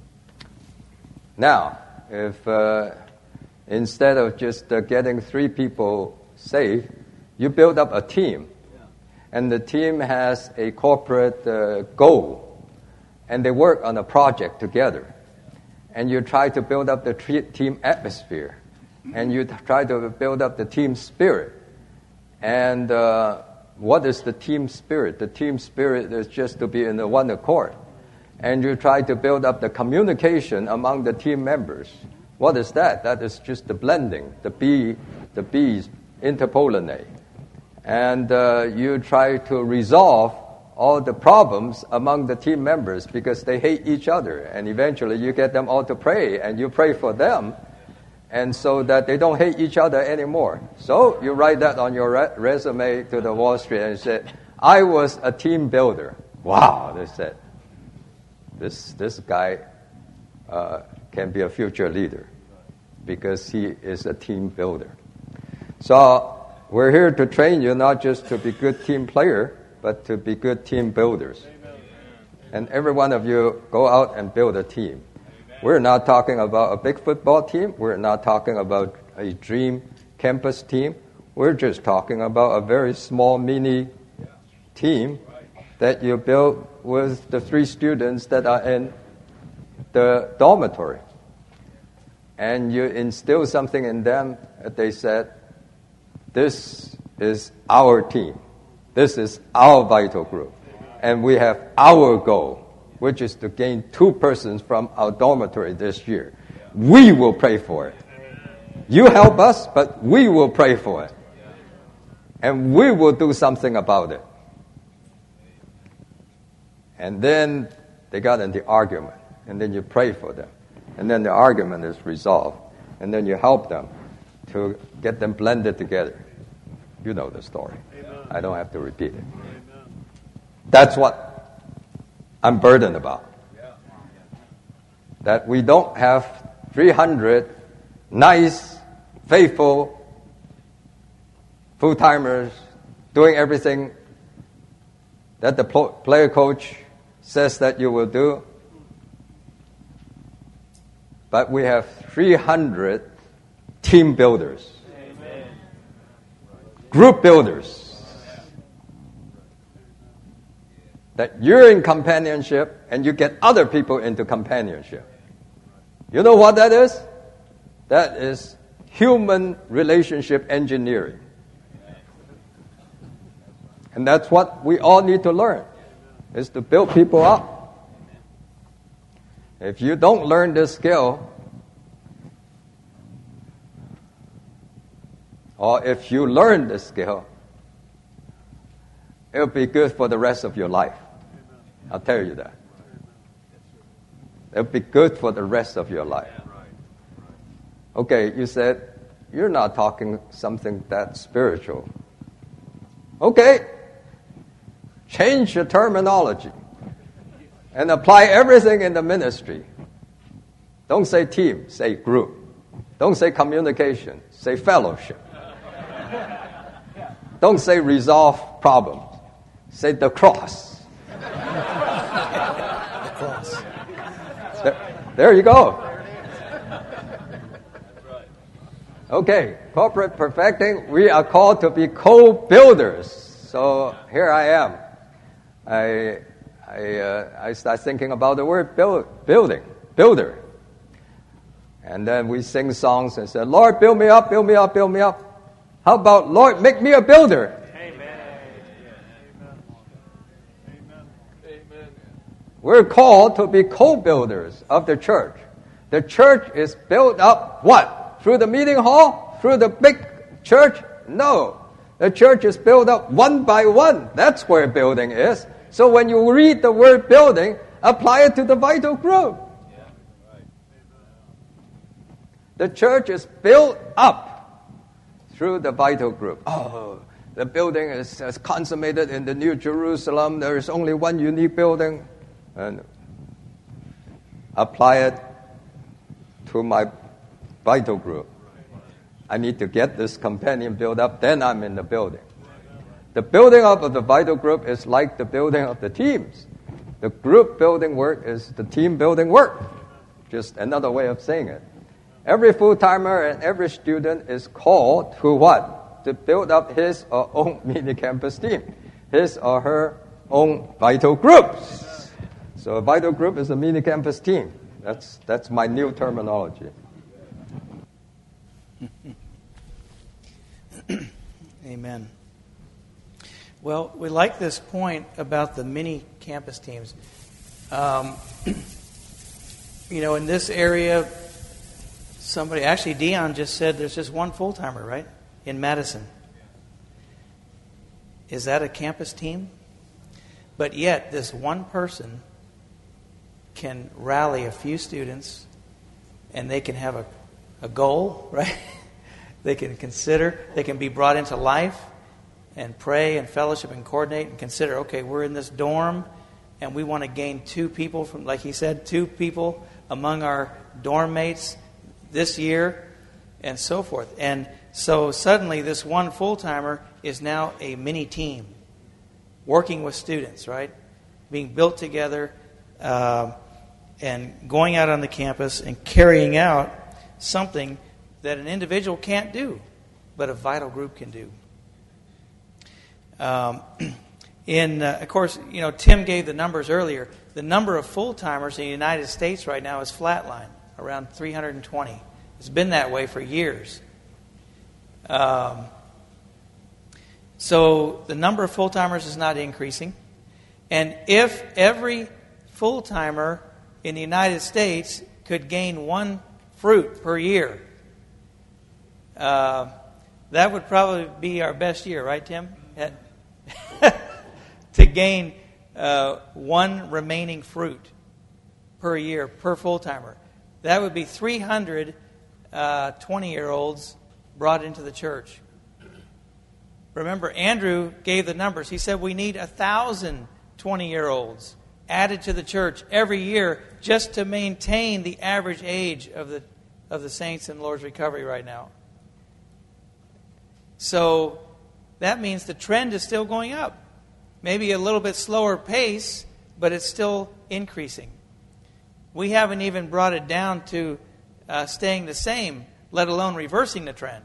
S3: Now, if instead of just getting 3 people saved, you build up a team, and the team has a corporate goal, and they work on a project together, and you try to build up the team atmosphere, and you try to build up the team spirit. And what is the team spirit? The team spirit is just to be in the one accord. And you try to build up the communication among the team members. What is that? That is just the blending, the bees interpollinate. And you try to resolve all the problems among the team members because they hate each other. And eventually you get them all to pray, and you pray for them, and so that they don't hate each other anymore. So you write that on your resume to the Wall Street and say, I was a team builder. Wow, they said. This guy can be a future leader because he is a team builder. So we're here to train you not just to be good team player, but to be good team builders. And every one of you go out and build a team. We're not talking about a big football team. We're not talking about a dream campus team. We're just talking about a very small mini team that you build with the 3 students that are in the dormitory. And you instill something in them that they said, this is our team. This is our vital group. And we have our goal, which is to gain 2 persons from our dormitory this year. We will pray for it. You help us, but we will pray for it. And we will do something about it. And then they got in the argument. And then you pray for them. And then the argument is resolved. And then you help them to get them blended together. You know the story. I don't have to repeat it. That's what I'm burdened about. That we don't have 300 nice, faithful, full-timers doing everything that the player coach says that you will do. But we have 300 team builders, group builders. That you're in companionship and you get other people into companionship. You know what that is? That is human relationship engineering. And that's what we all need to learn, is to build people up. If you don't learn this skill, or if you learn this skill, it'll be good for the rest of your life. I'll tell you that. It'll be good for the rest of your life. Okay, you said, you're not talking something that spiritual. Okay, change your terminology and apply everything in the ministry. Don't say team, say group. Don't say communication, say fellowship. Don't say resolve problems. Say the cross. The cross. There you go. Okay, corporate perfecting, we are called to be co-builders. So here I am. I start thinking about the word builder. And then we sing songs and say, Lord, build me up, build me up, build me up. How about, Lord, make me a builder? We're called to be co-builders of the church. The church is built up what? Through the meeting hall? Through the big church? No. The church is built up one by one. That's where building is. So when you read the word building, apply it to the vital group. The church is built up through the vital group. Oh, the building is consummated in the New Jerusalem. There is only one unique building. And apply it to my vital group. I need to get this companion built up, then I'm in the building. The building up of the vital group is like the building of the teams. The group building work is the team building work. Just another way of saying it. Every full-timer and every student is called to what? To build up his or own mini-campus team. His or her own vital groups. So a vital group is a mini-campus team. That's my new terminology.
S2: Amen. Well, we like this point about the mini-campus teams. In this area, Dion just said there's just one full-timer, right? In Madison. Is that a campus team? But yet, this one person can rally a few students and they can have a goal, right? They can consider, they can be brought into life and pray and fellowship and coordinate and consider, okay, we're in this dorm and we want to gain 2 people from, like he said, 2 people among our dorm mates this year and so forth. And so suddenly this one full-timer is now a mini team working with students, right? Being built together and going out on the campus and carrying out something that an individual can't do, but a vital group can do. Of course, Tim gave the numbers earlier. The number of full-timers in the United States right now is flatline, around 320. It's been that way for years. So the number of full-timers is not increasing. And if every full-timer in the United States could gain 1 fruit per year, that would probably be our best year, right, Tim? To gain 1 remaining fruit per year per full-timer. That would be 300 20-year-olds brought into the church. Remember, Andrew gave the numbers. He said we need 1,000 20-year-olds added to the church every year just to maintain the average age of the saints in Lord's Recovery right now. So that means the trend is still going up. Maybe a little bit slower pace, but it's still increasing. We haven't even brought it down to staying the same, let alone reversing the trend.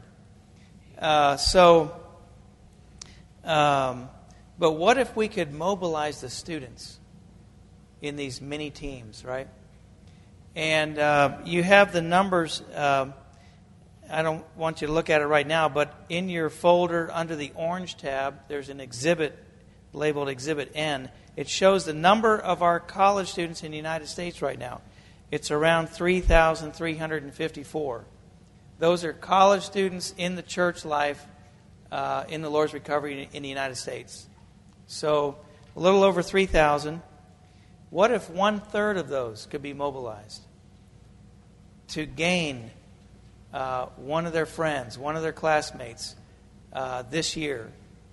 S2: But what if we could mobilize the students in these mini teams, right? And you have the numbers. I don't want you to look at it right now, but in your folder under the orange tab, there's an exhibit labeled Exhibit N. It shows the number of our college students in the United States right now. It's around 3,354. Those are college students in the church life in the Lord's Recovery in the United States. So a little over 3,000. What if 1/3 of those could be mobilized to gain one of their friends, one of their classmates this year?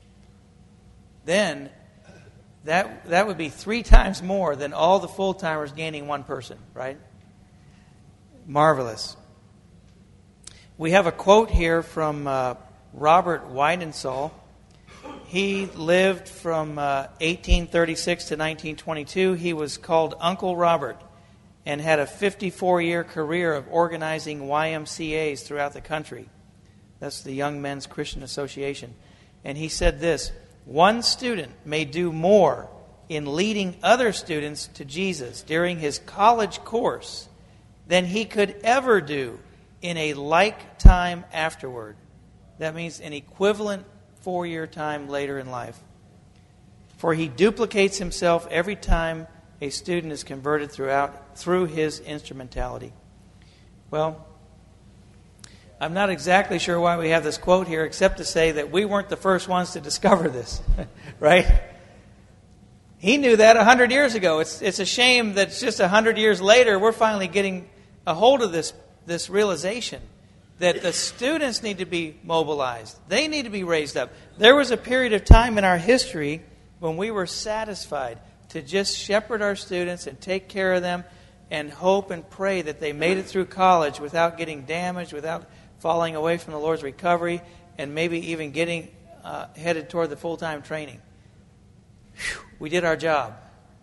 S2: Then that would be 3 times more than all the full-timers gaining 1 person, right? Marvelous. We have a quote here from Robert Weidensaul. He lived from 1836 to 1922. He was called Uncle Robert and had a 54-year career of organizing YMCAs throughout the country. That's the Young Men's Christian Association. And he said this: 1 student may do more in leading other students to Jesus during his college course than he could ever do in a like time afterward. That means an equivalent 4-year time later in life. For he duplicates himself every time a student is converted through his instrumentality. Well, I'm not exactly sure why we have this quote here, except to say that we weren't the first ones to discover this, right? He knew that 100 years ago. It's a shame that just 100 years later we're finally getting a hold of this realization that the students need to be mobilized. They need to be raised up. There was a period of time in our history when we were satisfied to just shepherd our students and take care of them and hope and pray that they made it through college without getting damaged, without falling away from the Lord's recovery, and maybe even getting headed toward the full-time training. Whew, we did our job.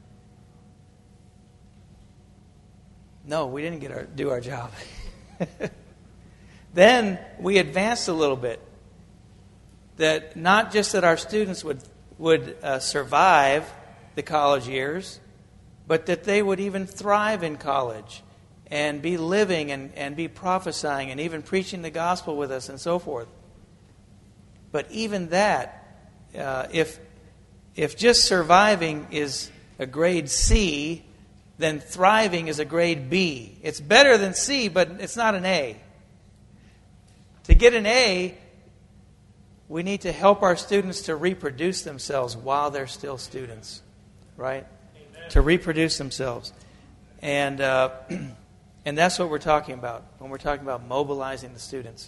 S2: No, we didn't do our job. Then we advanced a little bit. That not just that our students would survive the college years, but that they would even thrive in college and be living and be prophesying and even preaching the gospel with us and so forth. But even that, if just surviving is a grade C, then thriving is a grade B. It's better than C, but it's not an A. To get an A, we need to help our students to reproduce themselves while they're still students, right? Amen. To reproduce themselves. And that's what we're talking about when we're talking about mobilizing the students.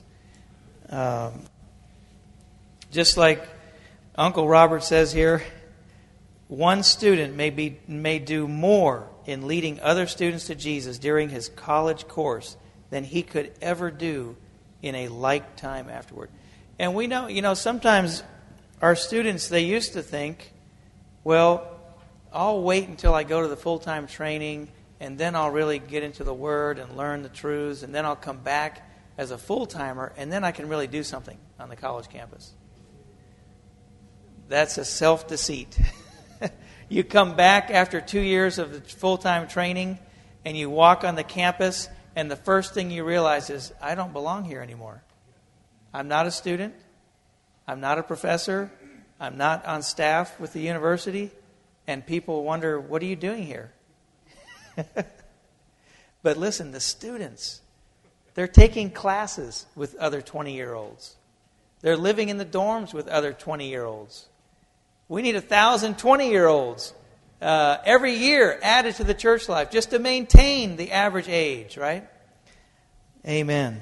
S2: Just like Uncle Robert says here, one student may do more in leading other students to Jesus during his college course than he could ever do in a like time afterward. And we know, sometimes our students, they used to think, well, I'll wait until I go to the full-time training, and then I'll really get into the Word and learn the truths, and then I'll come back as a full-timer, and then I can really do something on the college campus. That's a self-deceit. You come back after 2 years of the full-time training, and you walk on the campus, and the first thing you realize is, I don't belong here anymore. I'm not a student. I'm not a professor. I'm not on staff with the university. And people wonder, what are you doing here? But listen, the students, they're taking classes with other 20-year-olds. They're living in the dorms with other 20-year-olds. We need 1,000 20-year-olds every year added to the church life just to maintain the average age, right? Amen.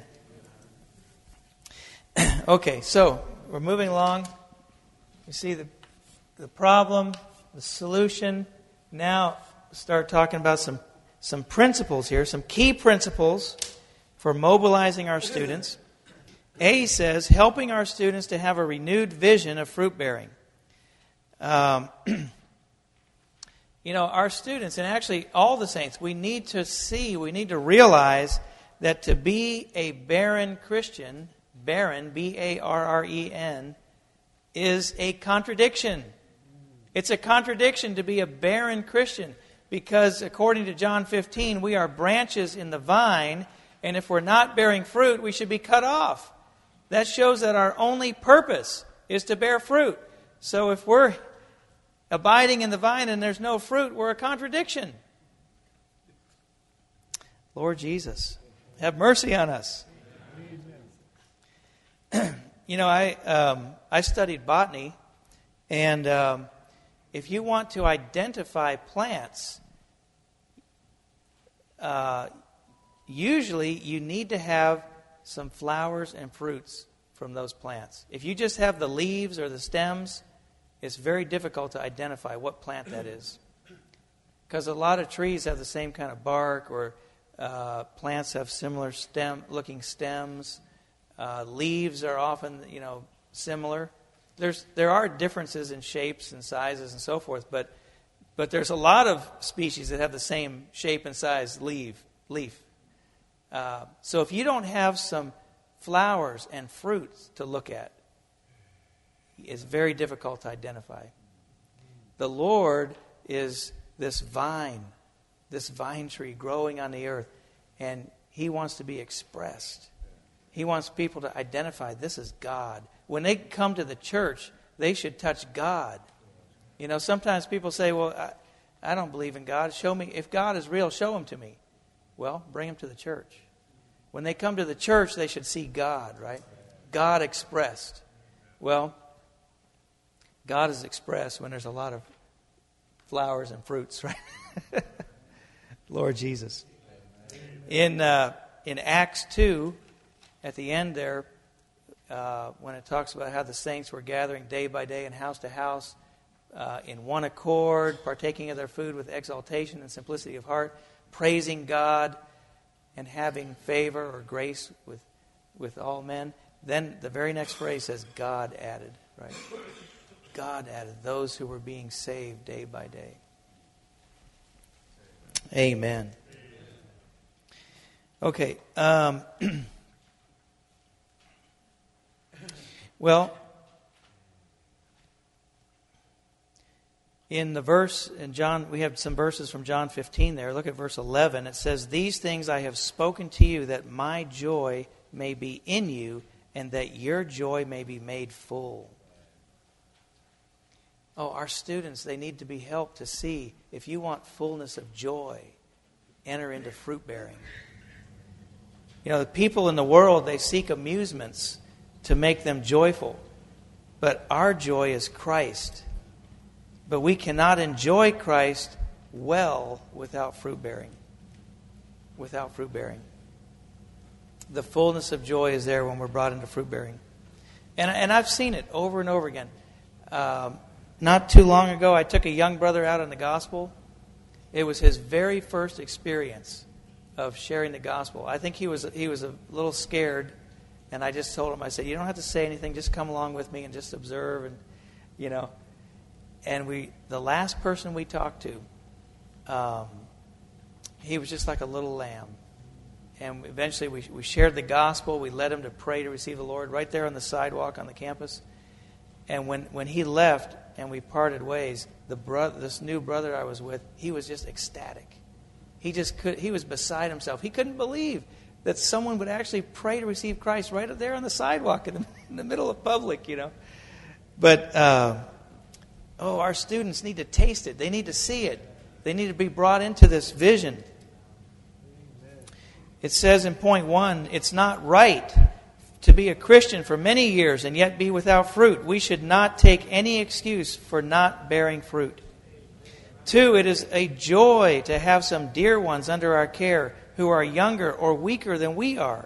S2: Okay, so we're moving along. You see the problem, the solution. Now start talking about some principles here, some key principles for mobilizing our students. A says, helping our students to have a renewed vision of fruit bearing. Our students, and actually all the saints, we need to realize that to be a barren Christian, barren, B-A-R-R-E-N, is a contradiction. It's a contradiction to be a barren Christian because according to John 15, we are branches in the vine, and if we're not bearing fruit, we should be cut off. That shows that our only purpose is to bear fruit. So if we're abiding in the vine and there's no fruit, we're a contradiction. Lord Jesus, have mercy on us. I studied botany, and if you want to identify plants, usually you need to have some flowers and fruits from those plants. If you just have the leaves or the stems, it's very difficult to identify what plant that is. Because a lot of trees have the same kind of bark, or plants have similar looking stems. Leaves are often, similar. There are differences in shapes and sizes and so forth, but there's a lot of species that have the same shape and size leaf. So if you don't have some flowers and fruits to look at, it's very difficult to identify. The Lord is this vine tree growing on the earth, and He wants to be expressed. He wants people to identify this is God. When they come to the church, they should touch God. You know, sometimes people say, well, I don't believe in God. Show me, if God is real, show Him to me. Well, bring Him to the church. When they come to the church, they should see God, right? God expressed. Well, God is expressed when there's a lot of flowers and fruits, right? Lord Jesus. In Acts 2, at the end there, when it talks about how the saints were gathering day by day and house to house, in one accord, partaking of their food with exaltation and simplicity of heart, praising God and having favor or grace with all men. Then the very next phrase says, God added, right? God added those who were being saved day by day. Amen. Okay. Well, in the verse in John, we have some verses from John 15 there. Look at verse 11. It says, "These things I have spoken to you, that my joy may be in you, and that your joy may be made full." Oh, our students, they need to be helped to see, if you want fullness of joy, enter into fruit bearing. You know, the people in the world, they seek amusements to make them joyful. But our joy is Christ. But we cannot enjoy Christ well without fruit bearing. Without fruit bearing. The fullness of joy is there when we're brought into fruit bearing. And I've seen it over and over again. Not too long ago, I took a young brother out on the gospel. It was his very first experience of sharing the gospel. I think he was a little scared, and I just told him, I said, you don't have to say anything, just come along with me and just observe, and you know. And the last person we talked to, he was just like a little lamb. And eventually we shared the gospel. We led him to pray to receive the Lord right there on the sidewalk on the campus. And when he left and we parted ways, this new brother I was with, he was just ecstatic. He was beside himself. He couldn't believe that someone would actually pray to receive Christ right there on the sidewalk in the middle of public, you know. But, our students need to taste it. They need to see it. They need to be brought into this vision. It says in point 1, it's not right to be a Christian for many years and yet be without fruit. We should not take any excuse for not bearing fruit. 2, it is a joy to have some dear ones under our care who are younger or weaker than we are.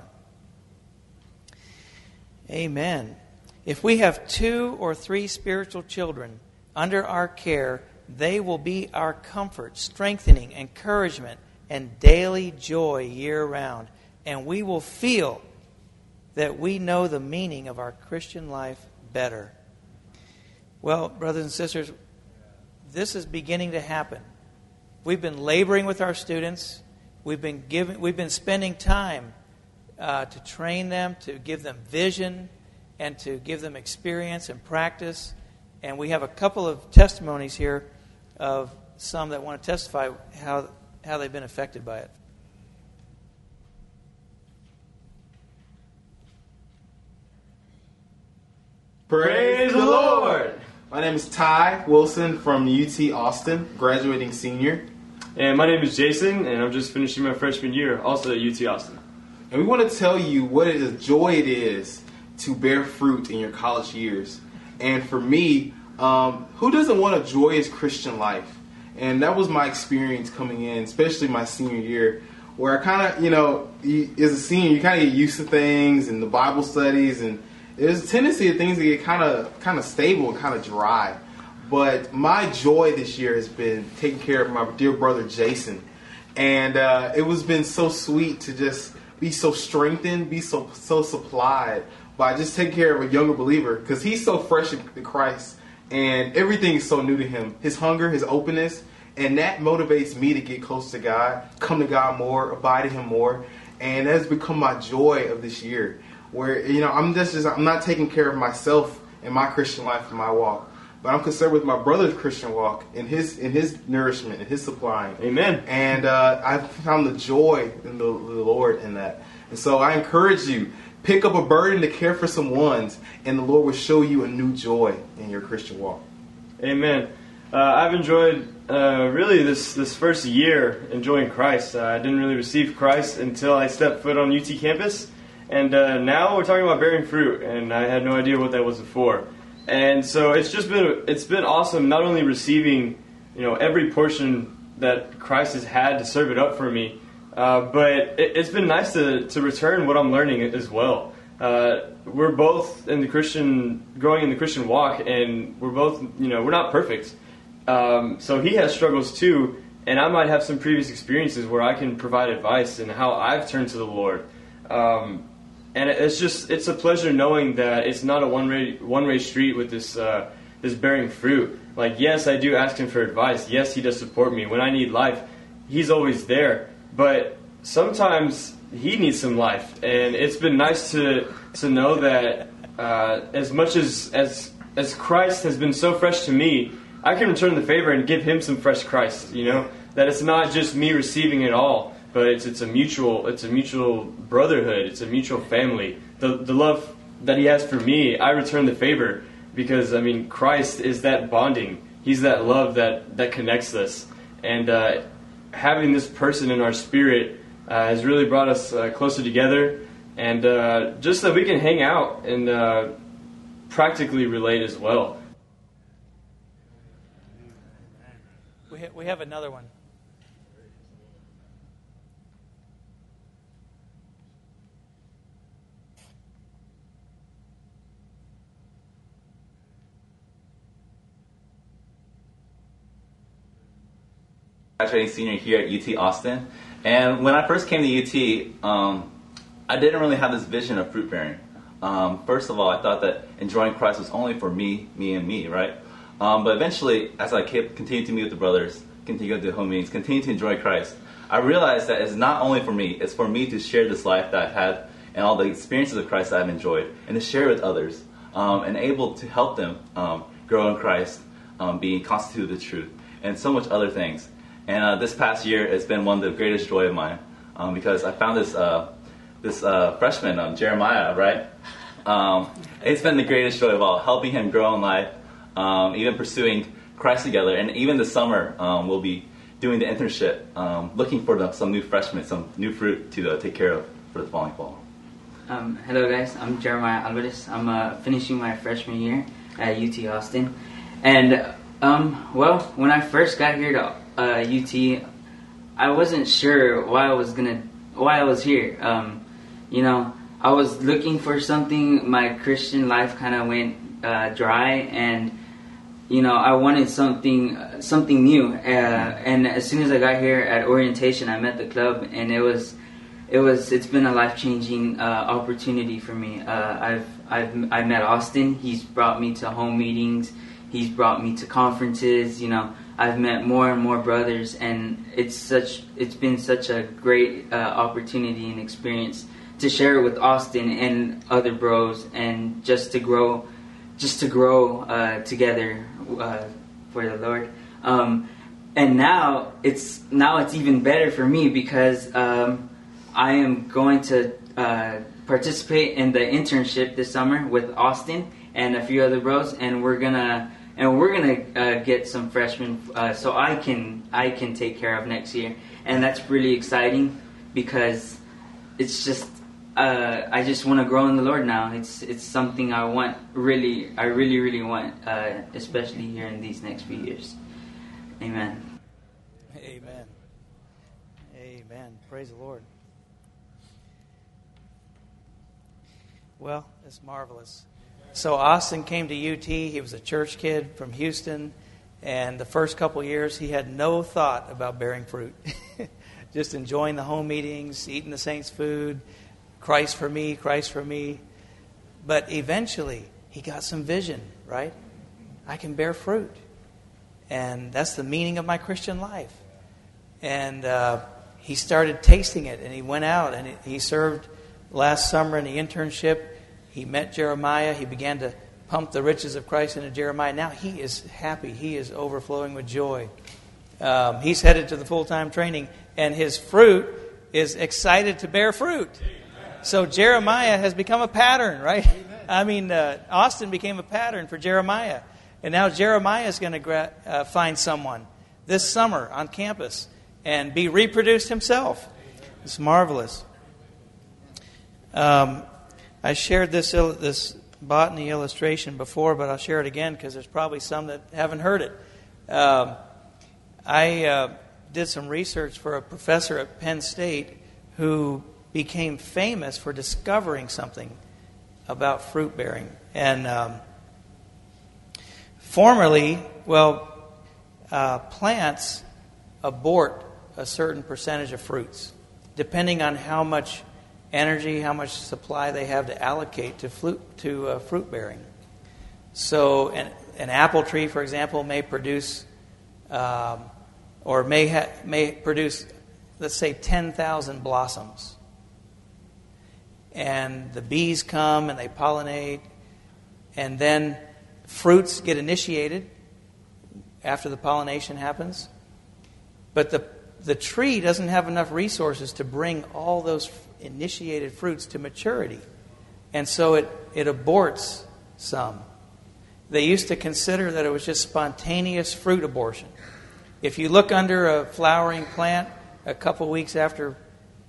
S2: Amen. If we have 2 or 3 spiritual children under our care, they will be our comfort, strengthening, encouragement, and daily joy year-round. And we will feel that we know the meaning of our Christian life better. Well, brothers and sisters, this is beginning to happen. We've been laboring with our students. We've been spending time to train them, to give them vision, and to give them experience and practice. And we have a couple of testimonies here of some that want to testify how they've been affected by it.
S9: Praise the Lord! My name is Ty Wilson from UT Austin, graduating senior.
S8: And my name is Jason, and I'm just finishing my freshman year, also at UT Austin.
S9: And we want to tell you what a joy it is to bear fruit in your college years. And for me, who doesn't want a joyous Christian life? And that was my experience coming in, especially my senior year, where I kind of, as a senior, you kind of get used to things and the Bible studies, and there's a tendency of things to get kind of stable and kind of dry. But my joy this year has been taking care of my dear brother Jason, and it was been so sweet to just be so strengthened, be so supplied by just taking care of a younger believer, because he's so fresh in Christ. And everything is so new to him. His hunger, his openness, and that motivates me to get close to God, come to God more, abide in Him more. And that has become my joy of this year, where I'm not taking care of myself in my Christian life and my walk, but I'm concerned with my brother's Christian walk and his nourishment and his supplying.
S8: Amen.
S9: And I found the joy in the Lord in that. And so I encourage you, pick up a burden to care for some ones, and the Lord will show you a new joy in your Christian walk.
S8: Amen. I've enjoyed really this first year enjoying Christ. I didn't really receive Christ until I stepped foot on UT campus. And now we're talking about bearing fruit, and I had no idea what that was before. And so it's been awesome not only receiving every portion that Christ has had to serve it up for me, but it's been nice to return what I'm learning as well. We're both growing in the Christian walk, and we're both we're not perfect. So he has struggles too, and I might have some previous experiences where I can provide advice in how I've turned to the Lord. And it's a pleasure knowing that it's not a one-way street with this bearing fruit. Like, yes, I do ask him for advice. Yes, he does support me. When I need life, he's always there. But sometimes he needs some life. And it's been nice to know that as much as Christ has been so fresh to me, I can return the favor and give him some fresh Christ, That it's not just me receiving it all, but it's a mutual brotherhood, it's a mutual family. The love that he has for me, I return the favor because Christ is that bonding. He's that love that connects us, and having this person in our spirit has really brought us closer together, and just that we can hang out and practically relate as well.
S2: We have another one.
S10: Graduating senior here at UT Austin, and when I first came to UT, I didn't really have this vision of fruit bearing. First of all, I thought that enjoying Christ was only for me, right? But eventually, as I continued to meet with the brothers, continue to go to home meetings, continue to enjoy Christ, I realized that it's not only for me, it's for me to share this life that I've had and all the experiences of Christ that I've enjoyed, and to share with others, and able to help them grow in Christ, be constituted with the truth, and so much other things. And this past year has been one of the greatest joy of mine, because I found this freshman, Jeremiah, right? It's been the greatest joy of all, helping him grow in life, even pursuing Christ together. And even this summer, we'll be doing the internship, looking for some new freshmen, some new fruit to take care of for the following fall.
S11: Hello guys, I'm Jeremiah Alvarez. I'm finishing my freshman year at UT Austin. And when I first got here to UT, I wasn't sure why I was here. I was looking for something. My Christian life kind of went dry, and I wanted something new. And as soon as I got here at orientation, I met the club, and it's been a life-changing opportunity for me. I met Austin. He's brought me to home meetings. He's brought me to conferences. I've met more and more brothers, and it's been such a great opportunity and experience to share it with Austin and other bros, and just to grow together for the Lord. And now it's even better for me because I am going to participate in the internship this summer with Austin and a few other bros, and we're gonna get some freshmen so I can take care of next year, and that's really exciting because it's just I just want to grow in the Lord now. It's something I really want, especially here in these next few years. Amen.
S2: Amen. Amen. Praise the Lord. Well, it's marvelous. So Austin came to UT. He was a church kid from Houston, and the first couple years he had no thought about bearing fruit. Just enjoying the home meetings, eating the saints' food, Christ for me, Christ for me. But eventually he got some vision, right? I can bear fruit. And that's the meaning of my Christian life. And he started tasting it, and he went out and he served last summer in the internship. He met Jeremiah. He began to pumped the riches of Christ into Jeremiah. Now he is happy. He is overflowing with joy. He's headed to the full-time training, and his fruit is excited to bear fruit. So Jeremiah has become a pattern, right? I mean, Austin became a pattern for Jeremiah. And now Jeremiah is going to find someone this summer on campus and be reproduced himself. It's marvelous. I shared this botany illustration before, but I'll share it again because there's probably some that haven't heard it. I did some research for a professor at Penn State who became famous for discovering something about fruit bearing. And formerly, plants abort a certain percentage of fruits, depending on how much energy, how much supply they have to allocate to fruit bearing. So an apple tree, for example, may produce may produce, let's say, 10,000 blossoms. And the bees come and they pollinate, and then fruits get initiated after the pollination happens. But the tree doesn't have enough resources to bring all those initiated fruits to maturity. And so it aborts some. They used to consider that it was just spontaneous fruit abortion. If you look under a flowering plant a couple weeks after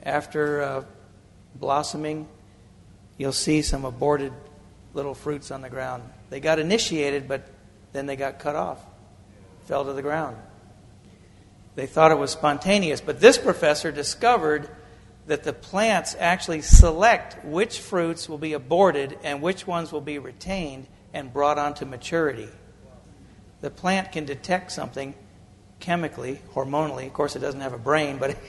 S2: blossoming, you'll see some aborted little fruits on the ground. They got initiated, but then they got cut off, fell to the ground. They thought it was spontaneous, but this professor discovered that the plants actually select which fruits will be aborted and which ones will be retained and brought on to maturity. The plant can detect something chemically, hormonally. Of course, it doesn't have a brain, but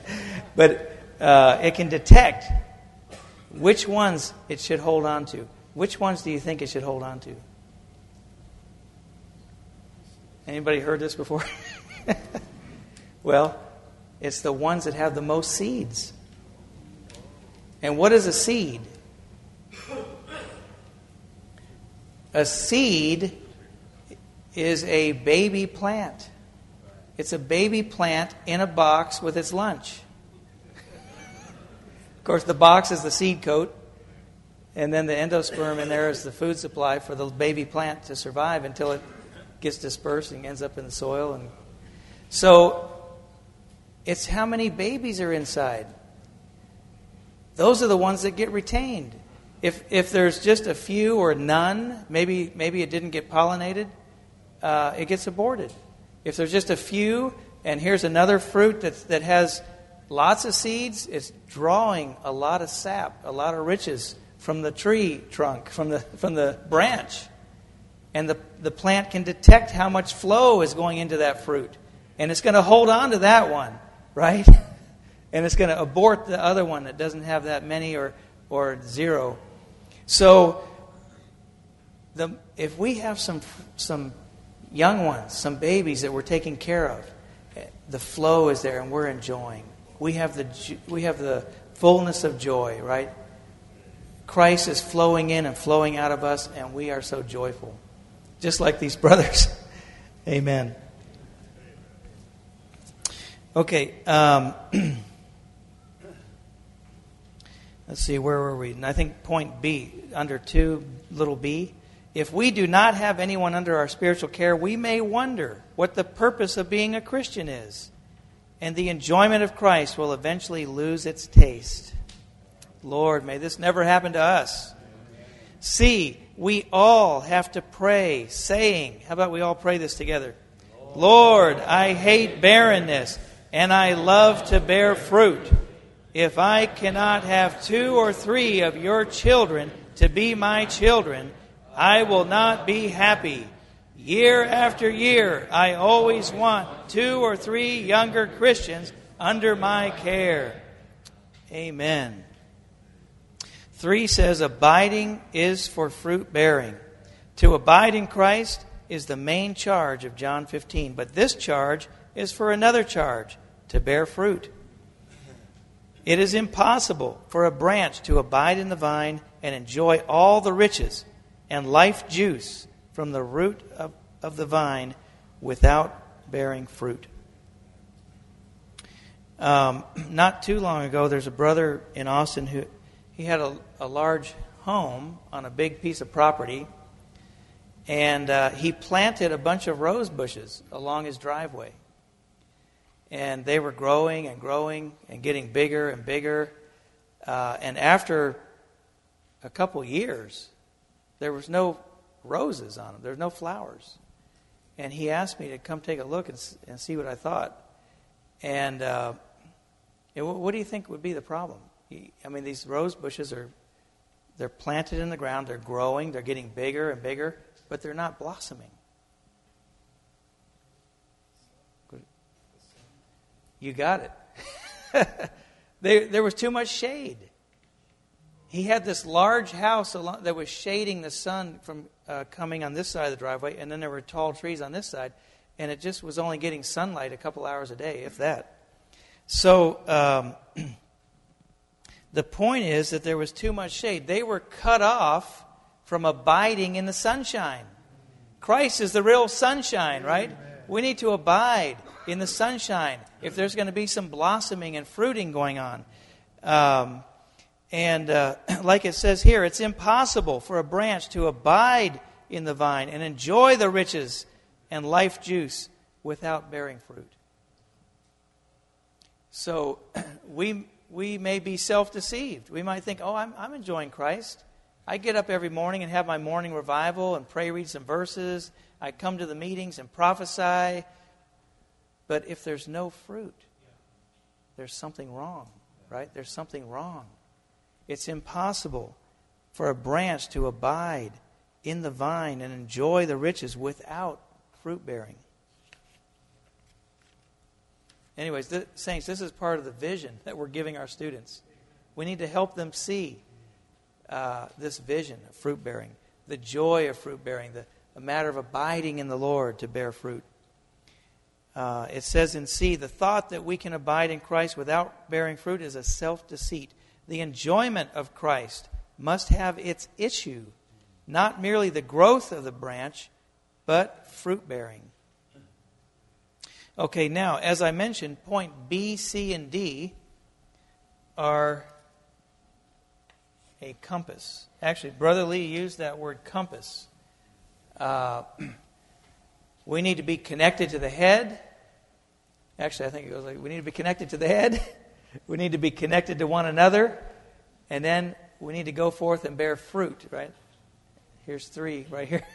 S2: it can detect which ones it should hold on to. Which ones do you think it should hold on to? Anybody heard this before? Well, it's the ones that have the most seeds. And what is a seed? A seed is a baby plant. It's a baby plant in a box with its lunch. Of course, the box is the seed coat, and then the endosperm in there is the food supply for the baby plant to survive until it gets dispersed and ends up in the soil. And so it's how many babies are inside. Those are the ones that get retained. If there's just a few or none, maybe it didn't get pollinated, it gets aborted. If there's just a few, and here's another fruit that has lots of seeds, it's drawing a lot of sap, a lot of riches from the tree trunk, from the branch. And the plant can detect how much flow is going into that fruit. And it's going to hold on to that one, right? And it's going to abort the other one that doesn't have that many or zero. So if we have some young ones, some babies that we're taking care of, the flow is there and we're enjoying. We have the fullness of joy, right? Christ is flowing in and flowing out of us, and we are so joyful. Just like these brothers. Amen. Okay. Let's see, where were we? And I think point B, under 2, little b. If we do not have anyone under our spiritual care, we may wonder what the purpose of being a Christian is. And the enjoyment of Christ will eventually lose its taste. Lord, may this never happen to us. C, we all have to pray, saying, how about we all pray this together? Lord, I hate barrenness, and I love to bear fruit. If I cannot have 2 or 3 of your children to be my children, I will not be happy. Year after year, I always want 2 or 3 younger Christians under my care. Amen. 3 says, abiding is for fruit bearing. To abide in Christ is the main charge of John 15. But this charge is for another charge, to bear fruit. It is impossible for a branch to abide in the vine and enjoy all the riches and life juice from the root of the vine without bearing fruit. Not too long ago, there's a brother in Austin who he had a large home on a big piece of property, and he planted a bunch of rose bushes along his driveway. And they were growing and growing and getting bigger and bigger. And after a couple years, there was no roses on them. There were no flowers. And he asked me to come take a look and see what I thought. And what do you think would be the problem? I mean, these rose bushes they're planted in the ground, they're growing, they're getting bigger and bigger, but they're not blossoming. You got it. There was too much shade. He had this large house that was shading the sun from coming on this side of the driveway, and then there were tall trees on this side, and it just was only getting sunlight a couple hours a day, if that. So the point is that there was too much shade. They were cut off from abiding in the sunshine. Christ is the real sunshine, right? We need to abide in the sunshine if there's going to be some blossoming and fruiting going on. Like it says here, it's impossible for a branch to abide in the vine and enjoy the riches and life juice without bearing fruit. So we may be self-deceived. We might think, I'm enjoying Christ. I get up every morning and have my morning revival and pray, read some verses. I come to the meetings and prophesy. But if there's no fruit, there's something wrong, right? There's something wrong. It's impossible for a branch to abide in the vine and enjoy the riches without fruit bearing. Anyways, saints, this is part of the vision that we're giving our students. We need to help them see this vision of fruit bearing, the joy of fruit bearing, the matter of abiding in the Lord to bear fruit. It says in C, the thought that we can abide in Christ without bearing fruit is a self-deceit. The enjoyment of Christ must have its issue, not merely the growth of the branch, but fruit bearing. Okay, now, as I mentioned, point B, C, and D are a compass. Actually, Brother Lee used that word compass. We need to be connected to the head. Actually, I think it goes like, we need to be connected to the head. We need to be connected to one another. And then we need to go forth and bear fruit, right? Here's 3 right here.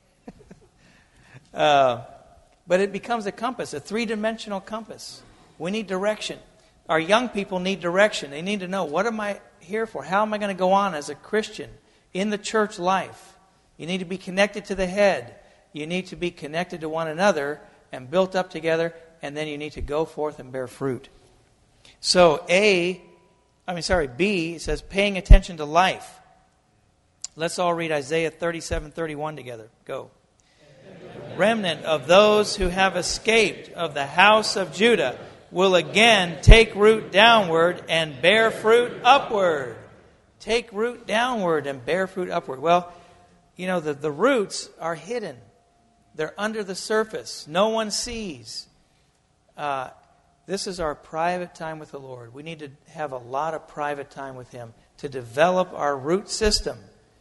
S2: But it becomes a compass, a 3-dimensional compass. We need direction. Our young people need direction. They need to know, what am I here for? How am I going to go on as a Christian in the church life? You need to be connected to the head. You need to be connected to one another and built up together, and then you need to go forth and bear fruit. So B, it says paying attention to life. Let's all read Isaiah 37:31 together. Go. Remnant of those who have escaped of the house of Judah will again take root downward and bear fruit upward. Take root downward and bear fruit upward. Well, the roots are hidden. They're under the surface. No one sees. This is our private time with the Lord. We need to have a lot of private time with Him to develop our root system.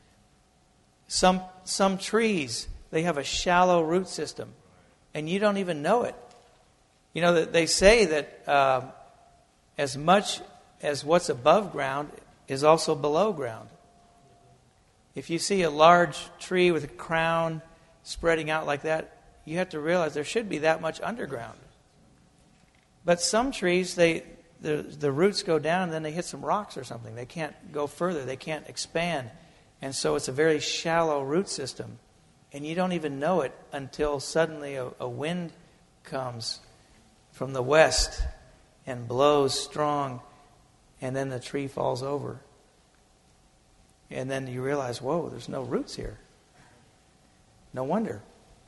S2: Some trees, they have a shallow root system, and you don't even know it. They say that as much as what's above ground is also below ground. If you see a large tree with a crown spreading out like that, you have to realize there should be that much underground. But some trees, the roots go down and then they hit some rocks or something. They can't go further. They can't expand. And so it's a very shallow root system. And you don't even know it until suddenly a wind comes from the west and blows strong, and then the tree falls over. And then you realize, whoa, there's no roots here. No wonder.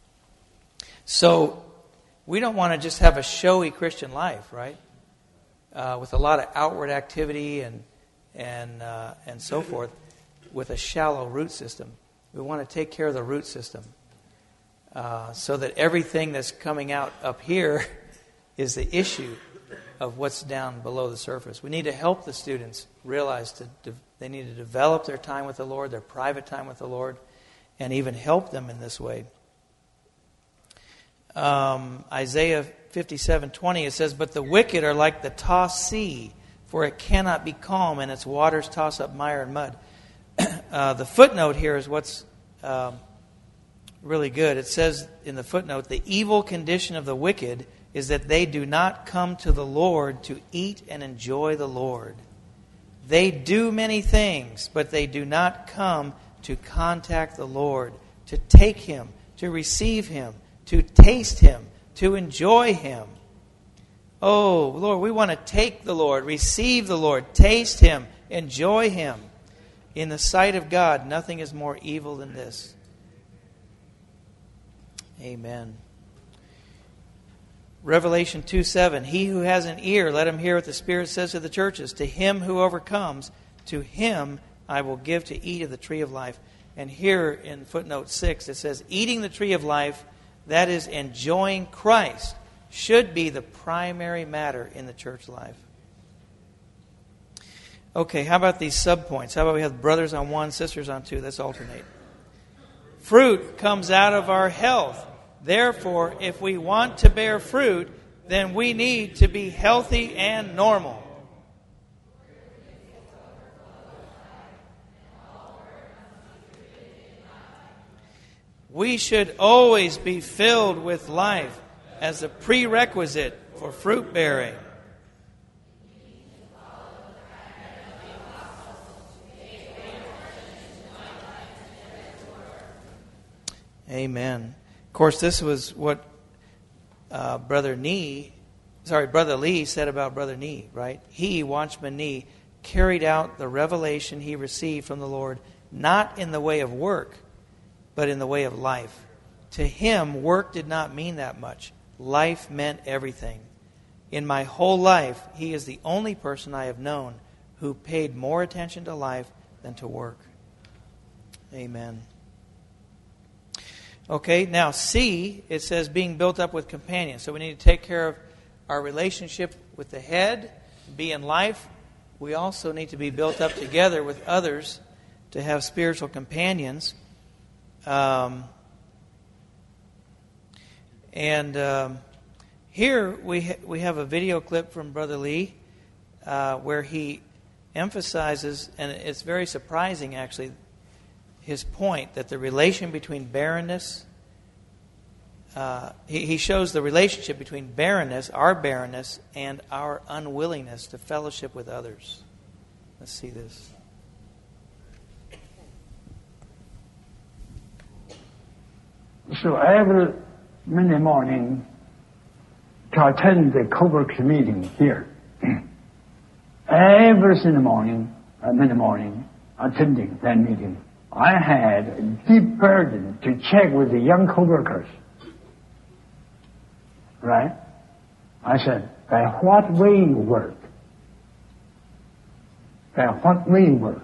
S2: So we don't want to just have a showy Christian life, right? With a lot of outward activity and so forth, with a shallow root system. We want to take care of the root system so that everything that's coming out up here is the issue of what's down below the surface. We need to help the students realize they need to develop their time with the Lord, their private time with the Lord, and even help them in this way. Isaiah 57:20, it says, "But the wicked are like the tossed sea, for it cannot be calm, and its waters toss up mire and mud." The footnote here is what's really good. It says in the footnote, "The evil condition of the wicked is that they do not come to the Lord to eat and enjoy the Lord. They do many things, but they do not come to contact the Lord, to take Him, to receive Him, to taste Him, to enjoy Him." Oh, Lord, we want to take the Lord, receive the Lord, taste Him, enjoy Him. In the sight of God, nothing is more evil than this. Amen. Revelation 2:7, "He who has an ear, let him hear what the Spirit says to the churches. To him who overcomes, to him I will give to eat of the tree of life." And here in footnote 6, it says, eating the tree of life, that is, enjoying Christ, should be the primary matter in the church life. Okay, how about these subpoints? How about we have brothers on one, sisters on two? Let's alternate. Fruit comes out of our health. Therefore, if we want to bear fruit, then we need to be healthy and normal. We should always be filled with life as a prerequisite for fruit bearing. Amen. Of course, this was what Brother Lee said about Brother Nee, right? He, Watchman Nee, carried out the revelation he received from the Lord, not in the way of work, but in the way of life. To him, work did not mean that much. Life meant everything. In my whole life, he is the only person I have known who paid more attention to life than to work. Amen. Okay, now C, it says being built up with companions. So we need to take care of our relationship with the head, be in life. We Also need to be built up together with others to have spiritual companions. Here we have a video clip from Brother Lee where he emphasizes, and it's very surprising actually, his point that the relation between barrenness, he shows the relationship between barrenness, and our unwillingness to fellowship with others. Let's see this.
S12: So every Monday morning to attend the co-workers meeting here. Every Sunday morning, Monday morning, attending that meeting, I had a deep burden to check with the young co-workers. Right? I said, by what way you work? By what way you work?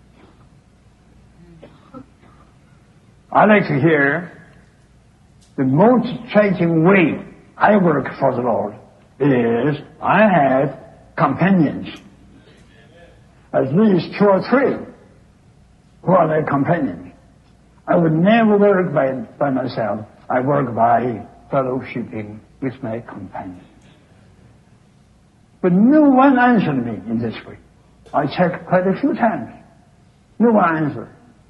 S12: I like to hear the most striking way I work for the Lord is I have companions. At least 2 or 3 who are my companions. I would never work by myself. I work by fellowshipping with my companions. But no one answered me in this way. I checked quite a few times. No one answered.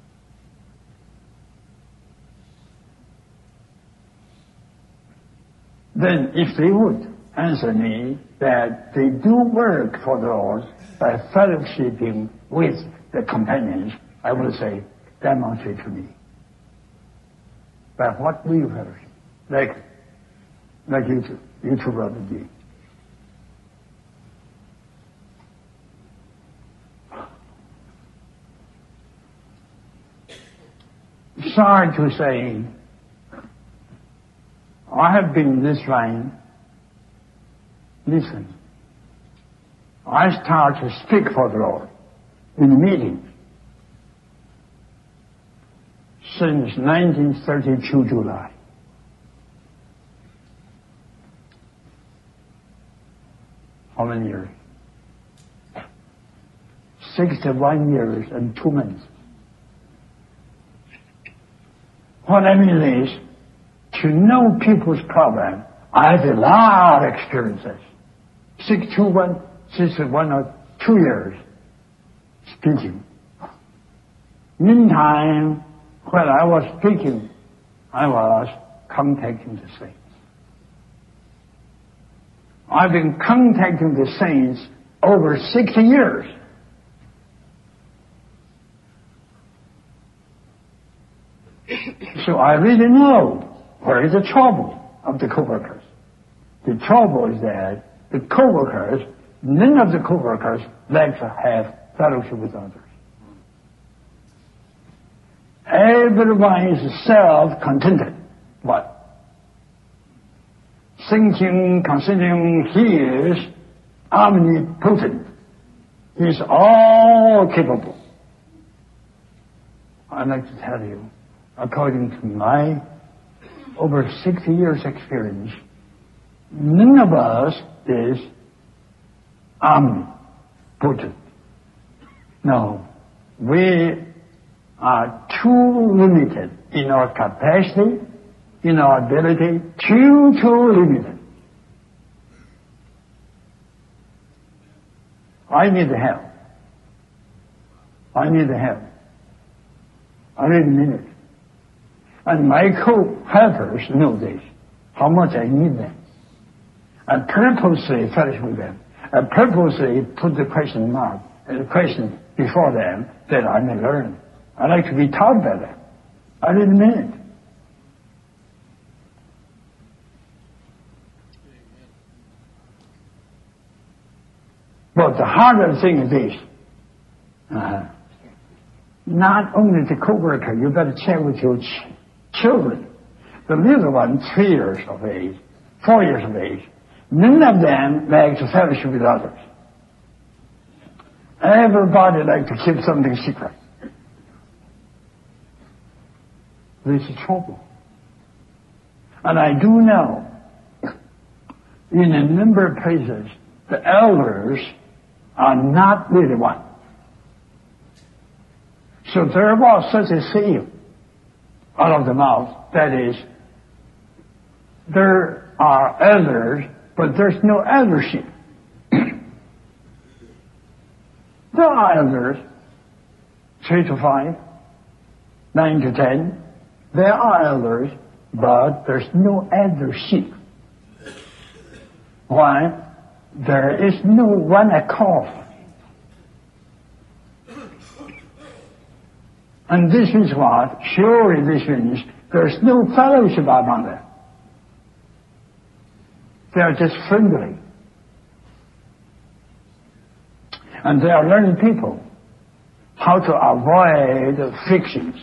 S12: Then if they would answer me that they do work for the Lord by fellowshipping with the companions, I would say, demonstrate to me. By what will you fellowship? Like you two Brother D. Sorry to say, I have been in this line. Listen. I start to speak for the Lord in the meeting. since 1932 July. How many years? 61 years and 2 months. What I mean is, to know people's problem, I have a lot of experiences. 61 or 2 years speaking. Meantime, when I was speaking, I was contacting the saints. I've been contacting the saints over 60 years. So I really know where is the trouble of the co-workers. The trouble is that the co-workers, none of the co-workers like to have fellowship with others. Everyone is self-contented, but thinking, considering he is omnipotent. He is all capable. I'd like to tell you, according to my over 60 years experience, none of us is omnipotent. No, we are too limited in our capacity, in our ability, too limited. I need help. I need help. I really need it. And my co-helpers know this, how much I need them. I purposely fellowship with them. I purposely put the question mark, the question before them that I may learn. I like to be taught by them. I really mean it. But the harder thing is this. Not only the co-worker, you better check with your children. The little one, 3 years of age, 4 years of age, none of them like to fellowship with others. Everybody like to keep something secret. This is trouble. And I do know, in a number of places, the elders are not really one. So there was such a saying out of the mouth, that is, there are elders, but there's no eldership. There are elders, 3 to 5, 9 to 10. There are elders, but there's no eldership. Why? There is no one accord. And this is what? Surely this means there's no fellowship among them. They are just friendly. And they are learning people how to avoid frictions.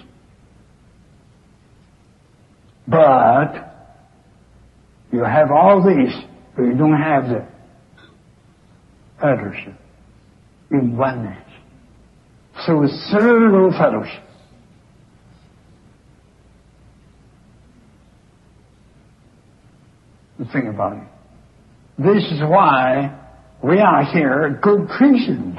S12: But you have all these, but you don't have the eldership in oneness. So it's thorough fellowship. Think about it. This is why we are here good Christians,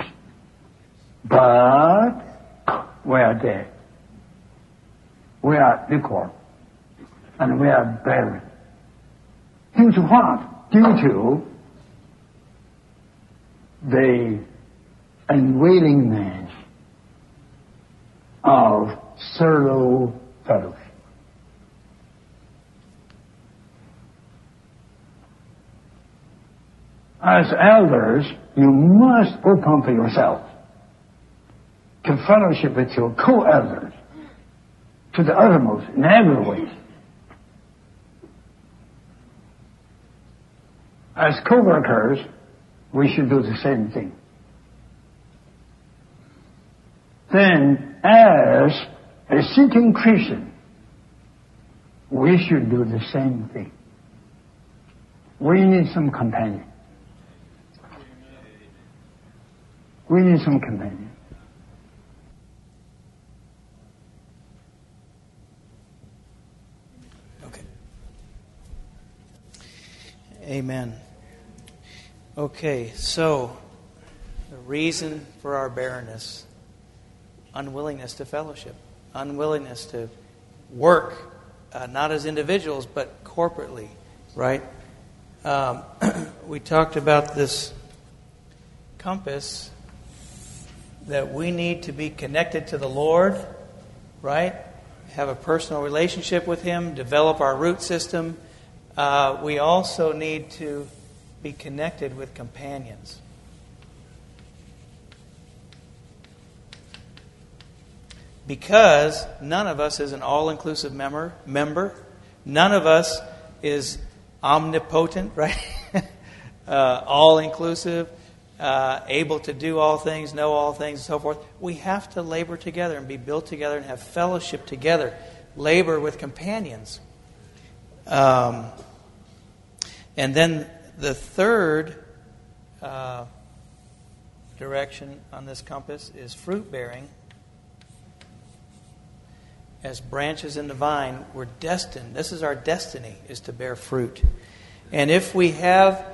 S12: but we are dead. We are equal, and we are barren. Due to what? Due to the unwillingness of thorough fellowship. As elders, you must open for yourself to fellowship with your co-elders to the uttermost in every way. As co-workers, we should do the same thing. Then, as a seeking Christian, we should do the same thing. We need some companion. We need some companion.
S2: Amen. Okay, so the reason for our barrenness, unwillingness to fellowship, unwillingness to work, not as individuals, but corporately, right? We talked about this compass, that we need to be connected to the Lord, right? Have a personal relationship with Him, develop our root system. We also need to be connected with companions. Because none of us is an all-inclusive member. None of us is omnipotent, right? All-inclusive, able to do all things, know all things, and so forth. We have to labor together and be built together and have fellowship together. Labor with companions. And then the third direction on this compass is fruit-bearing. As branches in the vine, we're destined. This is our destiny, is to bear fruit. And if we have,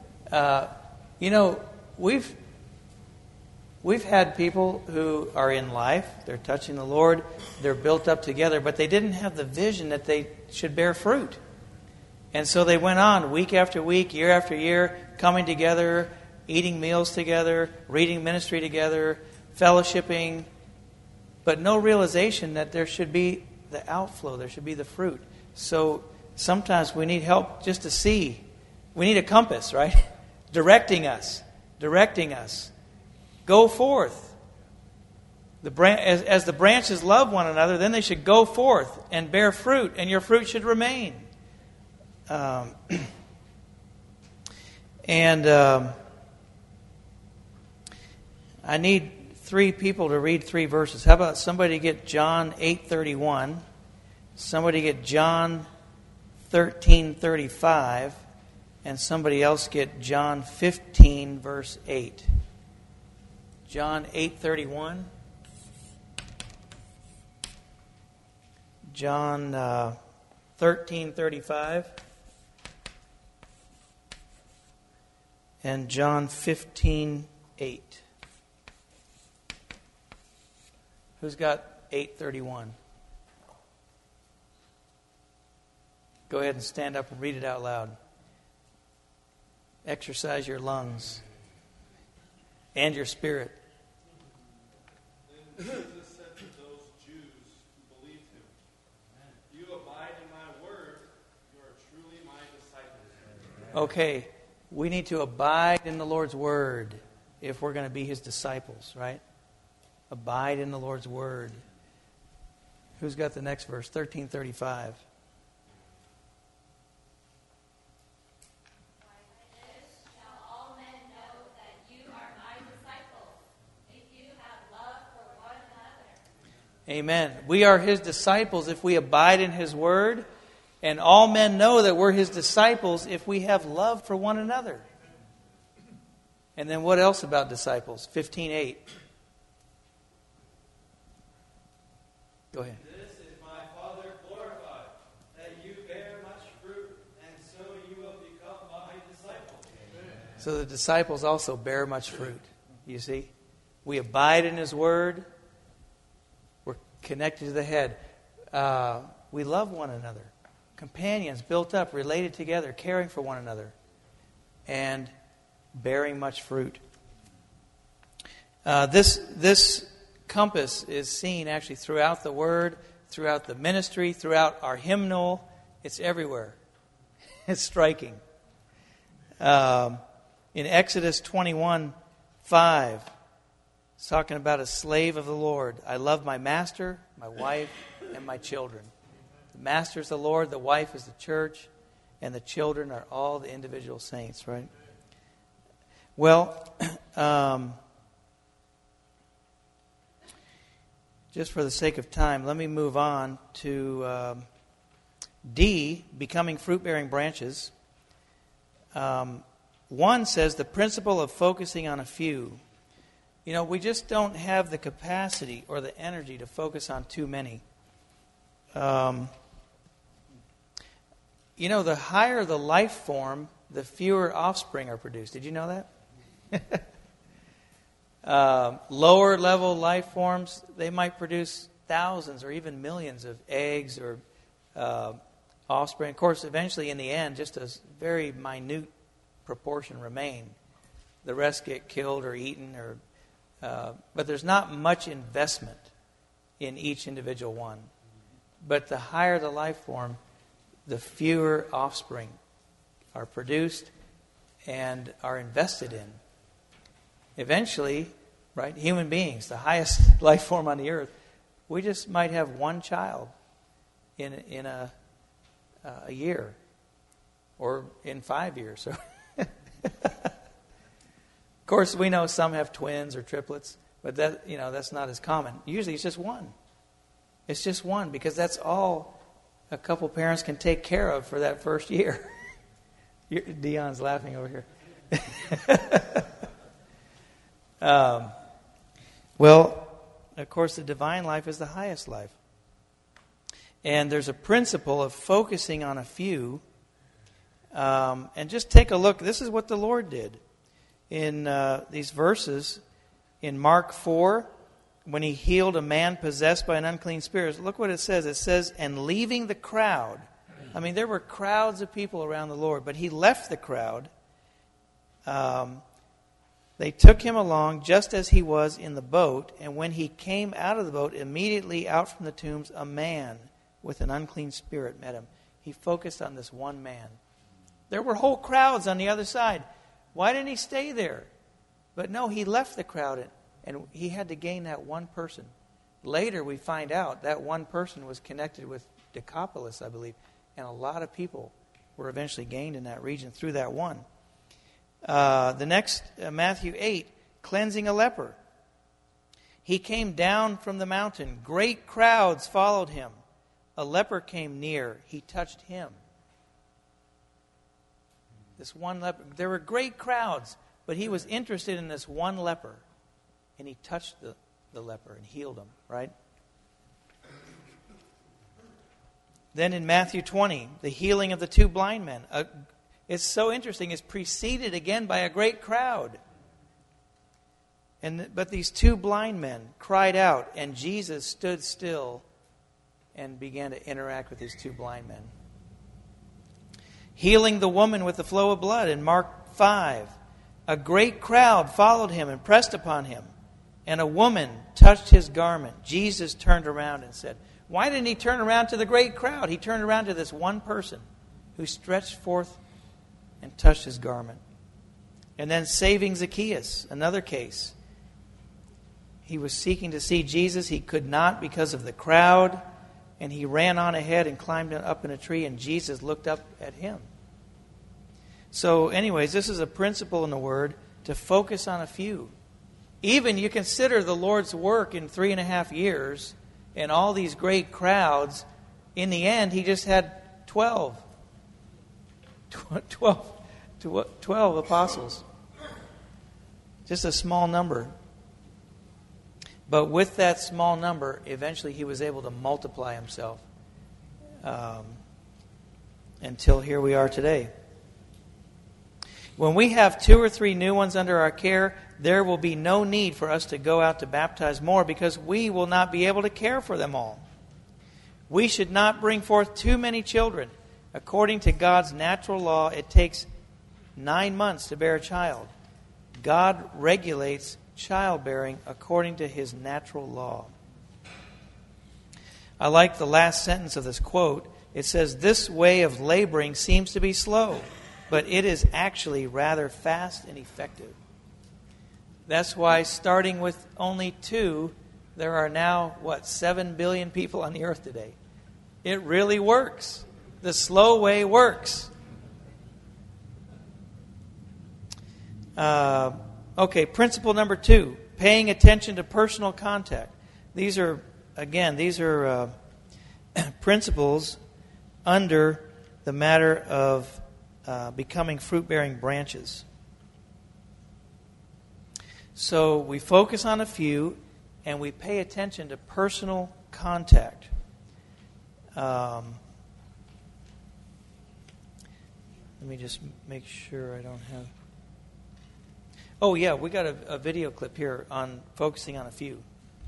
S2: we've had people who are in life, they're touching the Lord, they're built up together, but they didn't have the vision that they should bear fruit. And so they went on week after week, year after year, coming together, eating meals together, reading ministry together, fellowshipping, but no realization that there should be the outflow, there should be the fruit. So sometimes we need help just to see. We need a compass, right? Directing us. Go forth. As the branches love one another, then they should go forth and bear fruit, and your fruit should remain. I need 3 people to read 3 verses. How about somebody get John 8:31, somebody get John 13:35, and somebody else get John 15 verse 8. John 8:31, John 13:35, and John 15:8. Who's got 8:31? Go ahead and stand up and read it out loud. Exercise your lungs and your spirit.
S13: Then Jesus said to those Jews who believed him, "You abide in my word, you are truly my disciples."
S2: Okay, we need to abide in the Lord's word if we're going to be his disciples, right? Abide in the Lord's word. Who's got the next verse? 13:35. Amen. We are his disciples if we abide in his word, and all men know that we're his disciples if we have love for one another. And then what else about disciples? 15:8. Go ahead.
S13: This is my Father glorified, that you bear much fruit, and so you will become my disciples.
S2: So the disciples also bear much fruit. You see? We abide in his word. We're connected to the head. We love one another. Companions, built up, related together, caring for one another, and bearing much fruit. This compass is seen actually throughout the Word, throughout the ministry, throughout our hymnal. It's everywhere. It's striking. In Exodus 21:5, it's talking about a slave of the Lord. I love my master, my wife, and my children. The master is the Lord, the wife is the church, and the children are all the individual saints, right? Well, just for the sake of time, let me move on to D, becoming fruit-bearing branches. 1 says the principle of focusing on a few. You know, we just don't have the capacity or the energy to focus on too many. The higher the life form, the fewer offspring are produced. Did you know that? Lower level life forms, they might produce thousands or even millions of eggs or offspring. Of course, eventually in the end, just a very minute proportion remain. The rest get killed or eaten, but there's not much investment in each individual one. But the higher the life form, the fewer offspring are produced and are invested in. Eventually, right, human beings, the highest life form on the earth, we just might have one child in a year or in 5 years. So of course, we know some have twins or triplets, but that's not as common. Usually it's just one. It's just one because that's all a couple parents can take care of for that first year. Dion's laughing over here. Well, of course, the divine life is the highest life. And there's a principle of focusing on a few. And just take a look. This is what the Lord did in these verses. In Mark 4, when he healed a man possessed by an unclean spirit, look what it says. It says, and leaving the crowd. I mean, there were crowds of people around the Lord, but he left the crowd. They took him along just as he was in the boat, and when he came out of the boat, immediately out from the tombs, a man with an unclean spirit met him. He focused on this one man. There were whole crowds on the other side. Why didn't he stay there? But no, he left the crowd, and he had to gain that one person. Later, we find out that one person was connected with Decapolis, I believe, and a lot of people were eventually gained in that region through that one. The next, Matthew 8, cleansing a leper. He came down from the mountain. Great crowds followed him. A leper came near. He touched him. This one leper. There were great crowds, but he was interested in this one leper. And he touched the leper and healed him, right? Then in Matthew 20, the healing of the two blind men. It's so interesting. It's preceded again by a great crowd. But these two blind men cried out, and Jesus stood still and began to interact with these two blind men. Healing the woman with the flow of blood in Mark 5. A great crowd followed him and pressed upon him, and a woman touched his garment. Jesus turned around and said, why didn't he turn around to the great crowd? He turned around to this one person who stretched forth and touched his garment. And then saving Zacchaeus, another case. He was seeking to see Jesus. He could not because of the crowd. And he ran on ahead and climbed up in a tree, and Jesus looked up at him. So anyways, this is a principle in the Word to focus on a few. Even you consider the Lord's work in 3.5 years and all these great crowds. In the end, he just had 12 apostles. Just a small number. But with that small number, eventually he was able to multiply himself until here we are today. When we have 2 or 3 new ones under our care, there will be no need for us to go out to baptize more because we will not be able to care for them all. We should not bring forth too many children. According to God's natural law, it takes 9 months to bear a child. God regulates childbearing according to his natural law. I like the last sentence of this quote. It says, this way of laboring seems to be slow, but it is actually rather fast and effective. That's why starting with only 2, there are now, 7 billion people on the earth today. It really works. The slow way works. Okay, principle number 2, paying attention to personal contact. These are principles under the matter of becoming fruit-bearing branches. So we focus on a few, and we pay attention to personal contact. Let me just make sure I don't have... Oh, yeah, we got a video clip here on focusing on a few.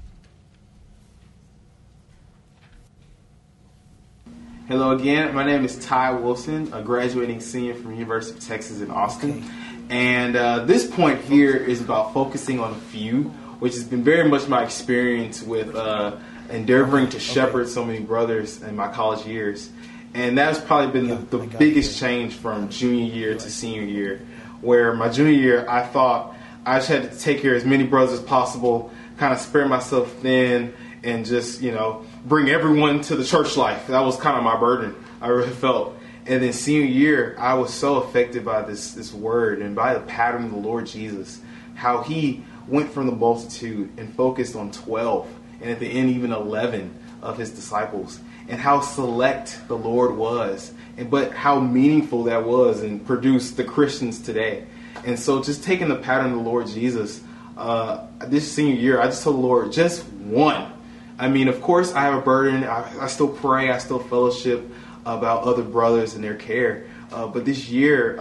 S9: Hello again. My name is Ty Wilson, a graduating senior from University of Texas in Austin. And this point here is about focusing on a few, which has been very much my experience with endeavoring to shepherd so many brothers in my college years. And that's probably been the biggest change from junior year to senior year, where my junior year I thought I just had to take care of as many brothers as possible, kind of spare myself thin, and just, bring everyone to the church life. That was kind of my burden, I really felt. And then senior year, I was so affected by this word and by the pattern of the Lord Jesus, how he went from the multitude and focused on 12, and at the end even 11 of his disciples, and how select the Lord was, but how meaningful that was and produced the Christians today. And so just taking the pattern of the Lord Jesus, this senior year, I just told the Lord, just one. I mean, of course, I have a burden. I still pray. I still fellowship about other brothers and their care. But this year,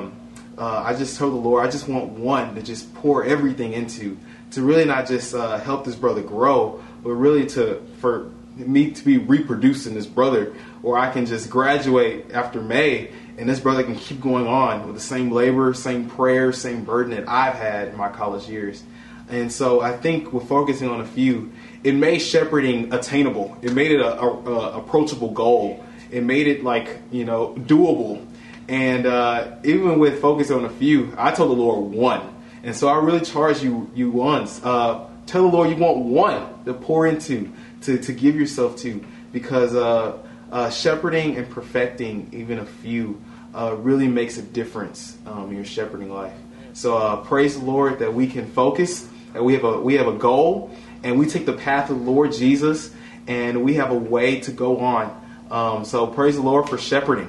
S9: I just told the Lord, I just want one to just pour everything into, to really not just help this brother grow, but really for me to be reproducing this brother, or I can just graduate after May and this brother can keep going on with the same labor, same prayer, same burden that I've had in my college years. And so I think with focusing on a few, it made shepherding attainable. It made it a approachable goal. It made it doable. And even with focusing on a few, I told the Lord one. And so I really charge you ones. Tell the Lord you want one to pour into, to give yourself to, because shepherding and perfecting even a few really makes a difference in your shepherding life. So praise the Lord that we can focus, that we have a goal, and we take the path of the Lord Jesus, and we have a way to go on. So praise the Lord for shepherding.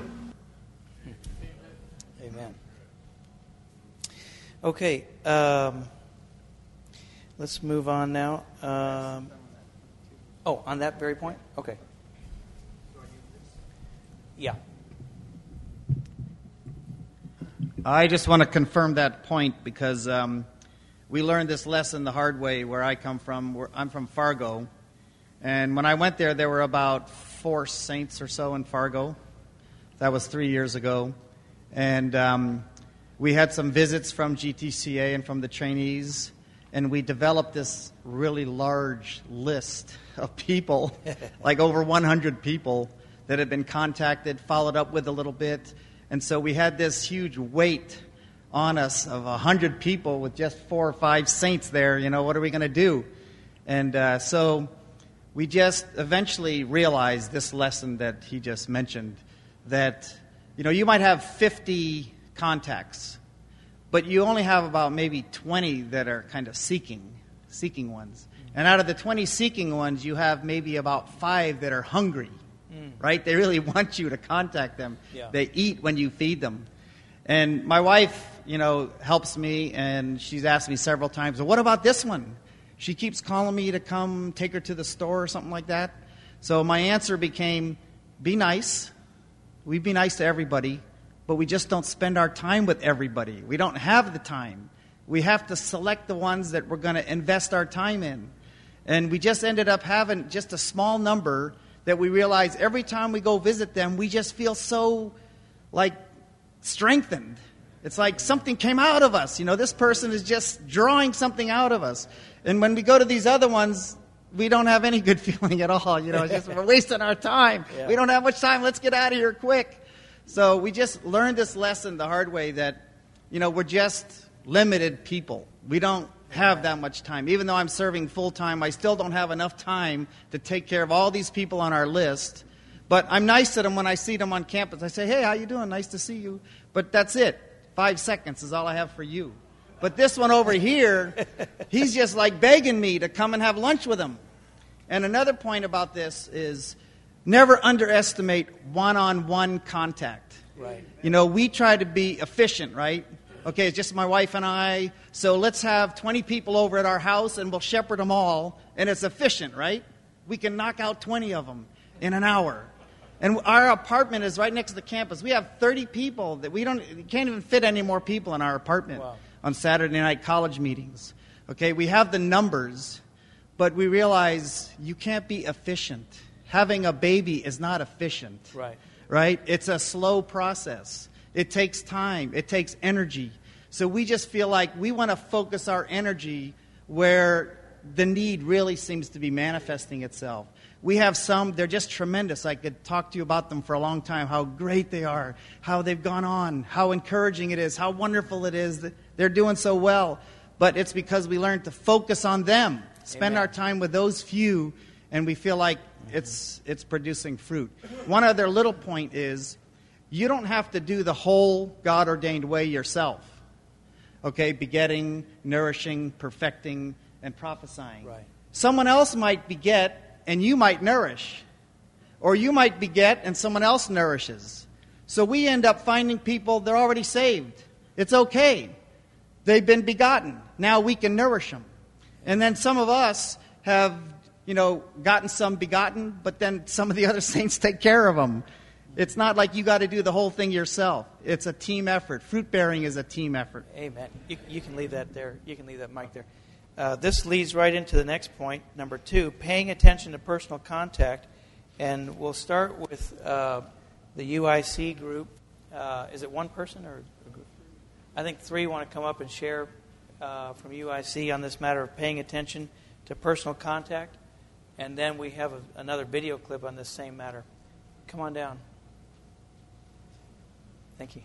S2: Amen. Okay, let's move on now. On that very point? Okay. Yeah.
S14: I just want to confirm that point because we learned this lesson the hard way where I come from. I'm from Fargo. And when I went there, there were about 4 saints or so in Fargo. That was 3 years ago. And we had some visits from GTCA and from the trainees. And we developed this really large list of people, like over 100 people that had been contacted, followed up with a little bit. And so we had this huge weight on us of 100 people with just 4 or 5 saints there. What are we going to do? And so we just eventually realized this lesson that he just mentioned, that, you might have 50 contacts, but you only have about maybe 20 that are kind of seeking ones. And out of the 20 seeking ones, you have maybe about 5 that are hungry, right? They really want you to contact them. Yeah. They eat when you feed them. And my wife, helps me, and she's asked me several times, well, what about this one? She keeps calling me to come take her to the store or something like that. So my answer became, be nice. We be nice to everybody, but we just don't spend our time with everybody. We don't have the time. We have to select the ones that we're going to invest our time in. And we just ended up having just a small number that we realize every time we go visit them, we just feel so, strengthened. It's like something came out of us. This person is just drawing something out of us. And when we go to these other ones, we don't have any good feeling at all. It's just we're wasting our time. Yeah. We don't have much time. Let's get out of here quick. So we just learned this lesson the hard way that, we're just limited people. We don't have that much time. Even though I'm serving full time, I still don't have enough time to take care of all these people on our list. But I'm nice to them when I see them on campus. I say, hey, how you doing? Nice to see you. But that's it. 5 seconds is all I have for you. But this one over here, he's just begging me to come and have lunch with him. And another point about this is never underestimate one-on-one contact.
S2: Right.
S14: We try to be efficient, right? Okay, it's just my wife and I, so let's have 20 people over at our house and we'll shepherd them all, and it's efficient, right? We can knock out 20 of them in an hour. And our apartment is right next to the campus. We have 30 people that we can't even fit any more people in our apartment on Saturday night college meetings. Okay, we have the numbers, but we realize you can't be efficient. Having a baby is not efficient. Right? It's a slow process. It takes time. It takes energy. So we just feel like we want to focus our energy where the need really seems to be manifesting itself. We have some, they're just tremendous. I could talk to you about them for a long time, how great they are, how they've gone on, how encouraging it is, how wonderful it is that they're doing so well. But it's because we learned to focus on them, spend our time with those few, and we feel like it's producing fruit. One other little point is, you don't have to do the whole God-ordained way yourself. Okay, begetting, nourishing, perfecting, and prophesying. Someone else might beget, and you might nourish. Or you might beget, and someone else nourishes. So we end up finding people, they're already saved. It's okay. They've been begotten. Now we can nourish them. And then some of us have, gotten some begotten, but then some of the other saints take care of them. It's not like you got to do the whole thing yourself. It's a team effort. Fruit bearing is a team effort.
S2: Amen. You can leave that there. You can leave that mic there. This leads right into the next point, number 2, paying attention to personal contact. And we'll start with the UIC group. Is it one person or a group? I think 3 want to come up and share from UIC on this matter of paying attention to personal contact. And then we have another video clip on this same matter. Come on down. Thank you.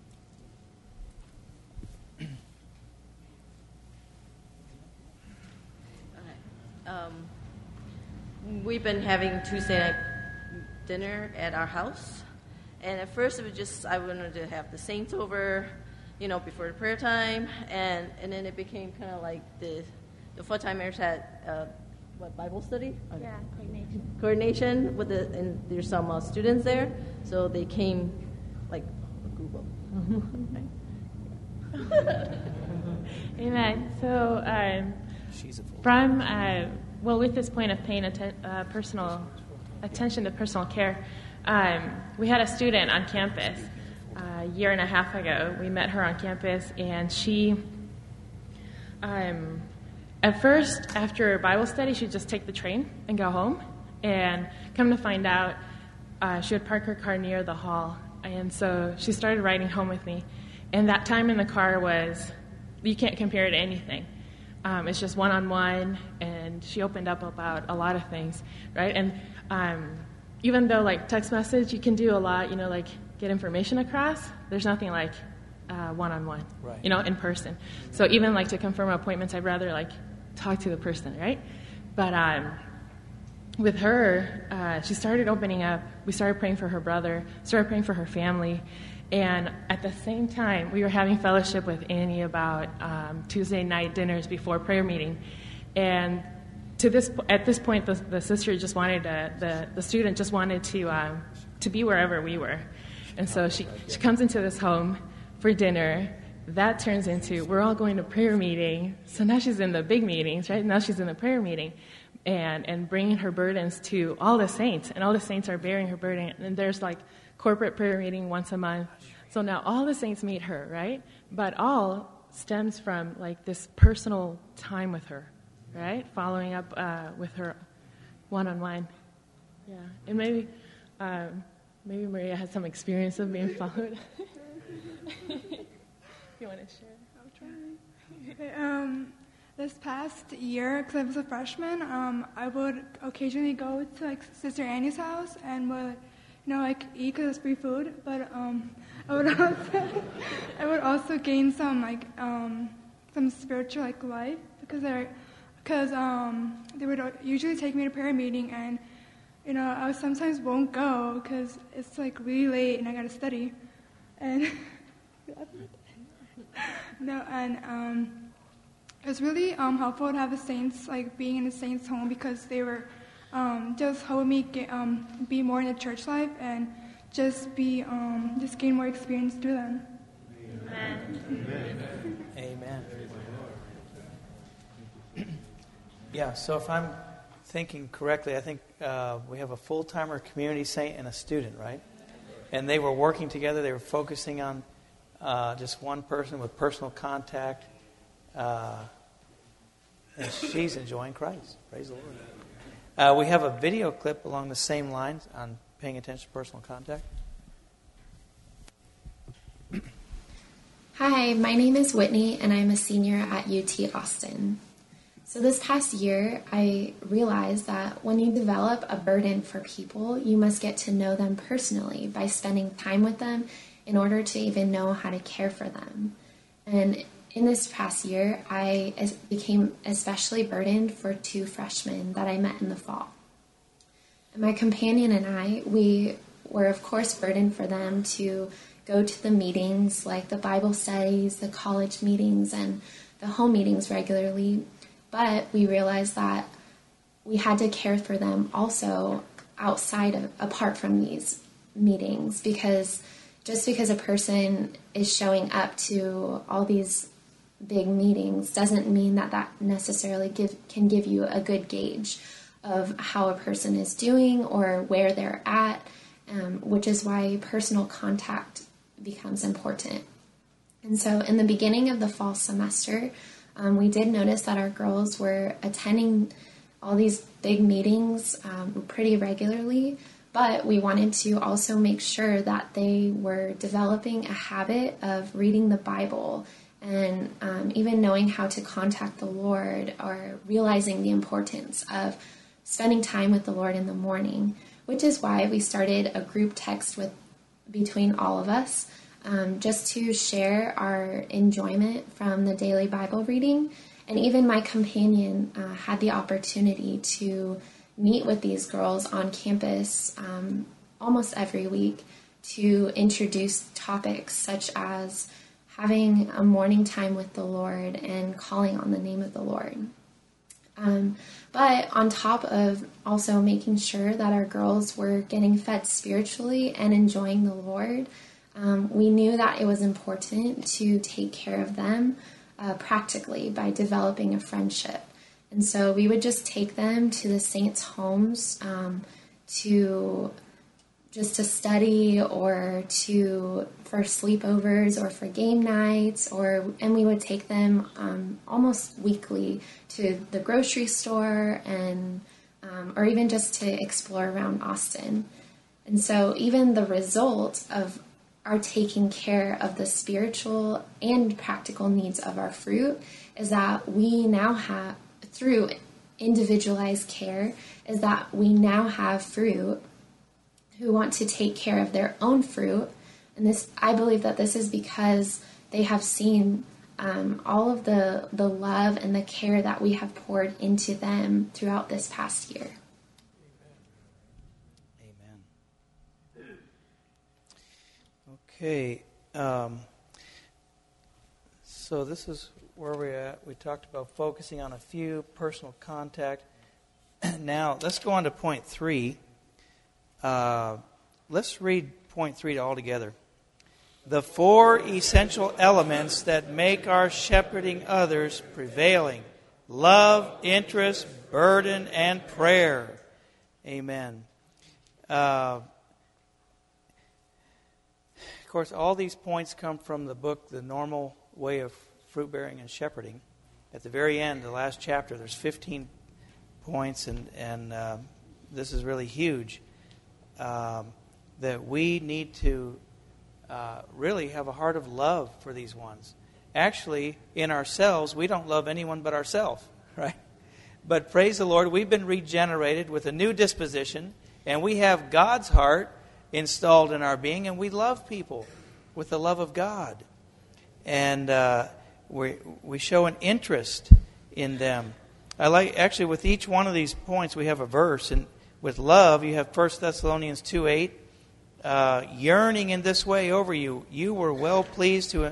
S15: We've been having Tuesday night dinner at our house, and at first it was just I wanted to have the saints over, before the prayer time, and then it became kind of like the full-timers had Bible study?
S16: Yeah, coordination.
S15: Coordination and there's some students there, so they came like a group of them.
S16: Amen. So with this point of paying personal attention to personal care, we had a student on campus a year and a half ago. We met her on campus, and she, at first, after Bible study, she'd just take the train and go home. And come to find out, she would park her car near the hall. And so she started riding home with me. And that time in the car you can't compare it to anything. It's just one-on-one, and she opened up about a lot of things, right? And even though, text message, you can do a lot, get information across, there's nothing like one-on-one, in person. So even, to confirm appointments, I'd rather, talk to the person, right? But with her, she started opening up. We started praying for her brother, started praying for her family. And at the same time, we were having fellowship with Annie about Tuesday night dinners before prayer meeting. And at this point, the sister just wanted the student just wanted to be wherever we were. And so she comes into this home for dinner. That turns into, we're all going to prayer meeting. So now she's in the big meetings, right? Now she's in the prayer meeting and bringing her burdens to all the saints. And all the saints are bearing her burden. And there's corporate prayer meeting once a month. So now all the saints meet her, right? But all stems from this personal time with her, right? Following up with her one-on-one. Yeah. And maybe Maria has some experience of being followed. You want to share?
S17: I'll try. Okay, this past year, because I was a freshman, I would occasionally go to Sister Annie's house and would eat because it's free food, but I would also gain some spiritual life because they would usually take me to prayer meeting, and I sometimes won't go because it's really late and I gotta study, and it's really helpful to have the saints being in the saints' home because they were. Just help me be more in the church life and just gain more experience through them.
S2: Amen. Yeah. So if I'm thinking correctly, I think we have a full-timer, community saint, and a student, right? And they were working together. They were focusing on just one person with personal contact. And she's enjoying Christ. Praise the Lord. We have a video clip along the same lines on paying attention to personal contact.
S18: Hi, my name is Whitney, and I'm a senior at UT Austin. So this past year, I realized that when you develop a burden for people, you must get to know them personally by spending time with them in order to even know how to care for them. And in this past year, I became especially burdened for 2 freshmen that I met in the fall. And my companion and I, we were of course burdened for them to go to the meetings like the Bible studies, the college meetings, and the home meetings regularly. But we realized that we had to care for them also apart from these meetings, because just because a person is showing up to all these big meetings doesn't mean that that necessarily can give you a good gauge of how a person is doing or where they're at, which is why personal contact becomes important. And so in the beginning of the fall semester, we did notice that our girls were attending all these big meetings pretty regularly, but we wanted to also make sure that they were developing a habit of reading the Bible and even knowing how to contact the Lord, or realizing the importance of spending time with the Lord in the morning, which is why we started a group text between all of us, just to share our enjoyment from the daily Bible reading. And even my companion had the opportunity to meet with these girls on campus almost every week to introduce topics such as having a morning time with the Lord and calling on the name of the Lord. But on top of also making sure that our girls were getting fed spiritually and enjoying the Lord, we knew that it was important to take care of them practically by developing a friendship. And so we would just take them to the saints' homes to study, or for sleepovers, or for game nights, and we would take them almost weekly to the grocery store, and or even just to explore around Austin. And so even the result of our taking care of the spiritual and practical needs of our fruit is that we now have, through individualized care, is that we now have fruit who want to take care of their own fruit. And this, I believe that this is because they have seen all of the love and the care that we have poured into them throughout this past year.
S2: Amen. Okay. So this is where we're at. We talked about focusing on a few, personal contact. Now, let's go on to point 3. Let's read point 3 all together. The 4 essential elements that make our shepherding others prevailing: love, interest, burden, and prayer. Amen. Of course, all these points come from the book, The Normal Way of Fruit Bearing and Shepherding. At the very end, the last chapter, there's 15 points, and this is really huge. That we need to really have a heart of love for these ones. Actually, in ourselves, we don't love anyone but ourselves, right? But praise the Lord, we've been regenerated with a new disposition, and we have God's heart installed in our being, and we love people with the love of God. And we show an interest in them. Actually, with each one of these points, we have a verse, and with love, you have 1 Thessalonians 2:8, yearning in this way over you. We were well pleased to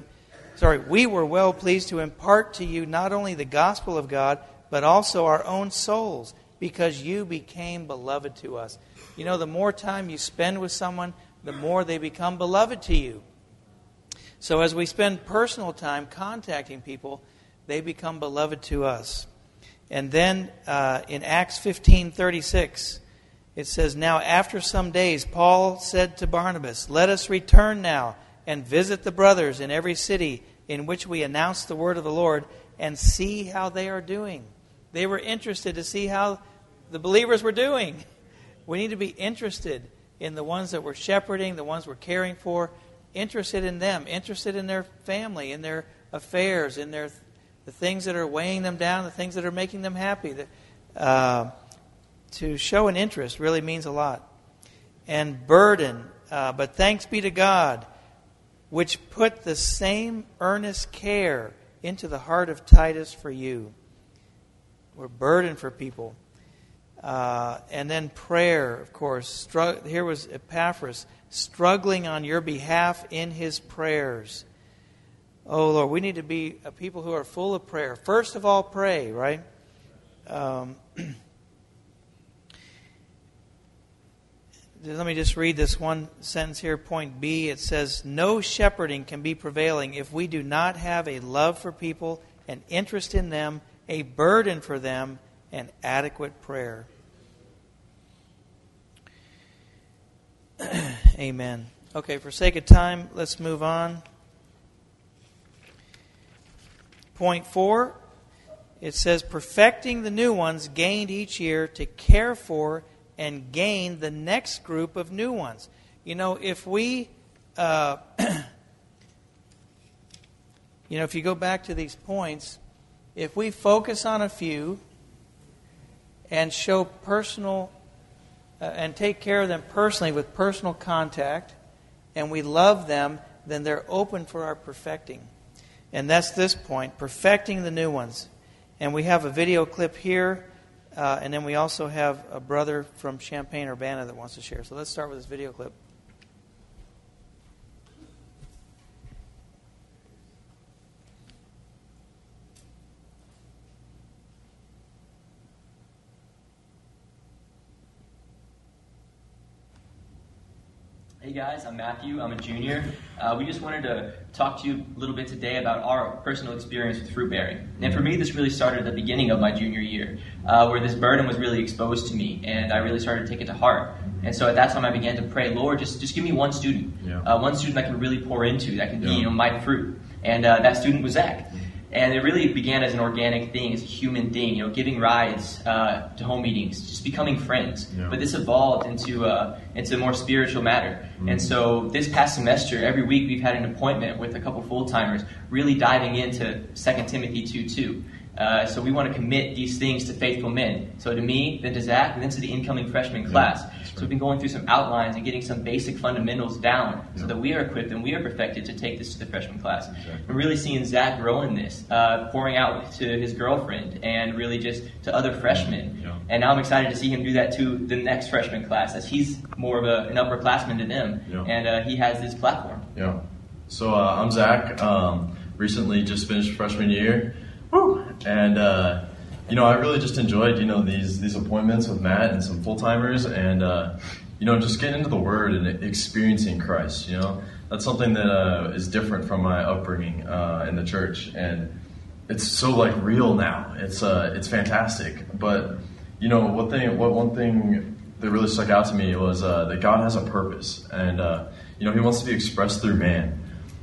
S2: impart to you not only the gospel of God, but also our own souls, because you became beloved to us. You know, the more time you spend with someone, the more they become beloved to you. So as we spend personal time contacting people, they become beloved to us. And then in Acts 15:36, it says, "Now after some days, Paul said to Barnabas, 'Let us return now and visit the brothers in every city in which we announce the word of the Lord and see how they are doing.'" They were interested to see how the believers were doing. We need to be interested in the ones that we're shepherding, the ones we're caring for, interested in them, interested in their family, in their affairs, in the things that are weighing them down, the things that are making them happy. To show an interest really means a lot. And burden, but thanks be to God, which put the same earnest care into the heart of Titus for you. We're burdened for people. And then prayer, of course. Here was Epaphras, struggling on your behalf in his prayers. Oh, Lord, we need to be a people who are full of prayer. First of all, pray, right? Let me just read this one sentence here, point B. It says, "No shepherding can be prevailing if we do not have a love for people, an interest in them, a burden for them, and adequate prayer." Amen. Okay, for sake of time, let's move on. Point 4, it says, "Perfecting the new ones gained each year to care for and gain the next group of new ones." You know, if we, if you go back to these points, if we focus on a few and show personal, and take care of them personally with personal contact, and we love them, then they're open for our perfecting. And that's this point, perfecting the new ones. And we have a video clip here, and then we also have a brother from Champaign-Urbana that wants to share. So let's start with this video clip.
S19: Hey guys, I'm Matthew. I'm a junior. We just wanted to talk to you a little bit today about our personal experience with fruit bearing. And for me, this really started at the beginning of my junior year, where this burden was really exposed to me, and I really started to take it to heart. And so at that time, I began to pray, "Lord, just give me one student, one student I can really pour into, that can be my fruit." And that student was Zach. And it really began as an organic thing, as a human thing, giving rides to home meetings, just becoming friends. Yeah. But this evolved into a more spiritual matter. Mm-hmm. And so this past semester, every week we've had an appointment with a couple full-timers, really diving into 2 Timothy 2:2. So we want to commit these things to faithful men. So to me, then to Zach, and then to the incoming freshman class. So we've been going through some outlines and getting some basic fundamentals down so that we are equipped and we are perfected to take this to the freshman class. And really seeing Zach grow in this, pouring out to his girlfriend and really just to other freshmen. And now I'm excited to see him do that to the next freshman class, as he's more of an upperclassman to them, and he has this platform.
S20: Yeah. So I'm Zach. Recently just finished freshman year. Woo! And I really just enjoyed these appointments with Matt and some full timers, and just getting into the Word and experiencing Christ. That's something that is different from my upbringing in the church, and it's so real now. It's fantastic. But one thing that really stuck out to me was that God has a purpose, and He wants to be expressed through man.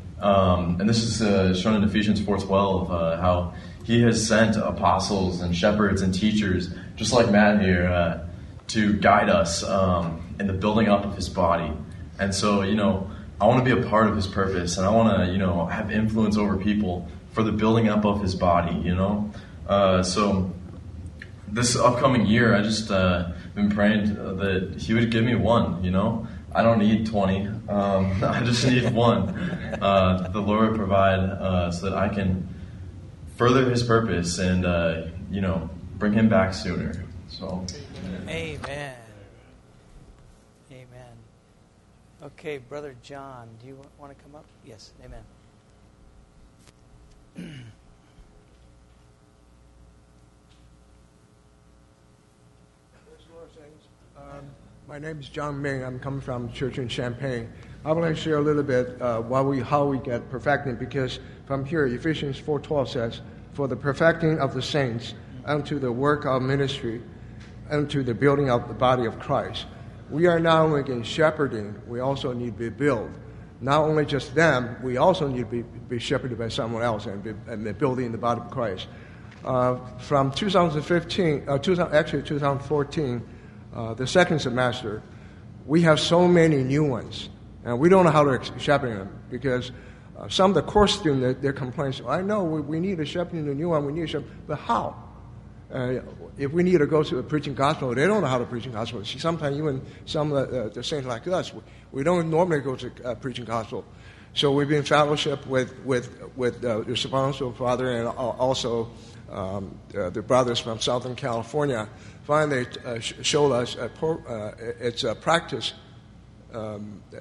S20: And this is shown in Ephesians 4:12, how He has sent apostles and shepherds and teachers, just like Matt here, to guide us in the building up of His body. And so, I want to be a part of His purpose, and I want to, have influence over people for the building up of His body, So this upcoming year, I just been praying that He would give me one, I don't need 20. I just need one. The Lord would provide so that I can further His purpose and, bring Him back sooner. So,
S2: Amen. Amen. Okay, Brother John, do you want to come up? Yes, amen.
S21: My name is John Ming. I'm coming from church in Champaign. I want to share a little bit how we get perfecting, because from here, Ephesians 4:12 says, "For the perfecting of the saints, unto the work of ministry, unto the building of the body of Christ. We are not only in shepherding, we also need to be built. Not only just them, we also need to be shepherded by someone else and be building the body of Christ. From 2014, the second semester, we have so many new ones, and we don't know how to shepherd them because some of the course students, their complaints, I know we need a shepherding the new one, we need a shepherd, but how? If we need to go to a preaching gospel, they don't know how to preach gospel. See, sometimes even some of the saints like us, we don't normally go to preaching gospel. So we've been in fellowship with the Sponsor Father and also the brothers from Southern California. Finally, showed us it's a practice, a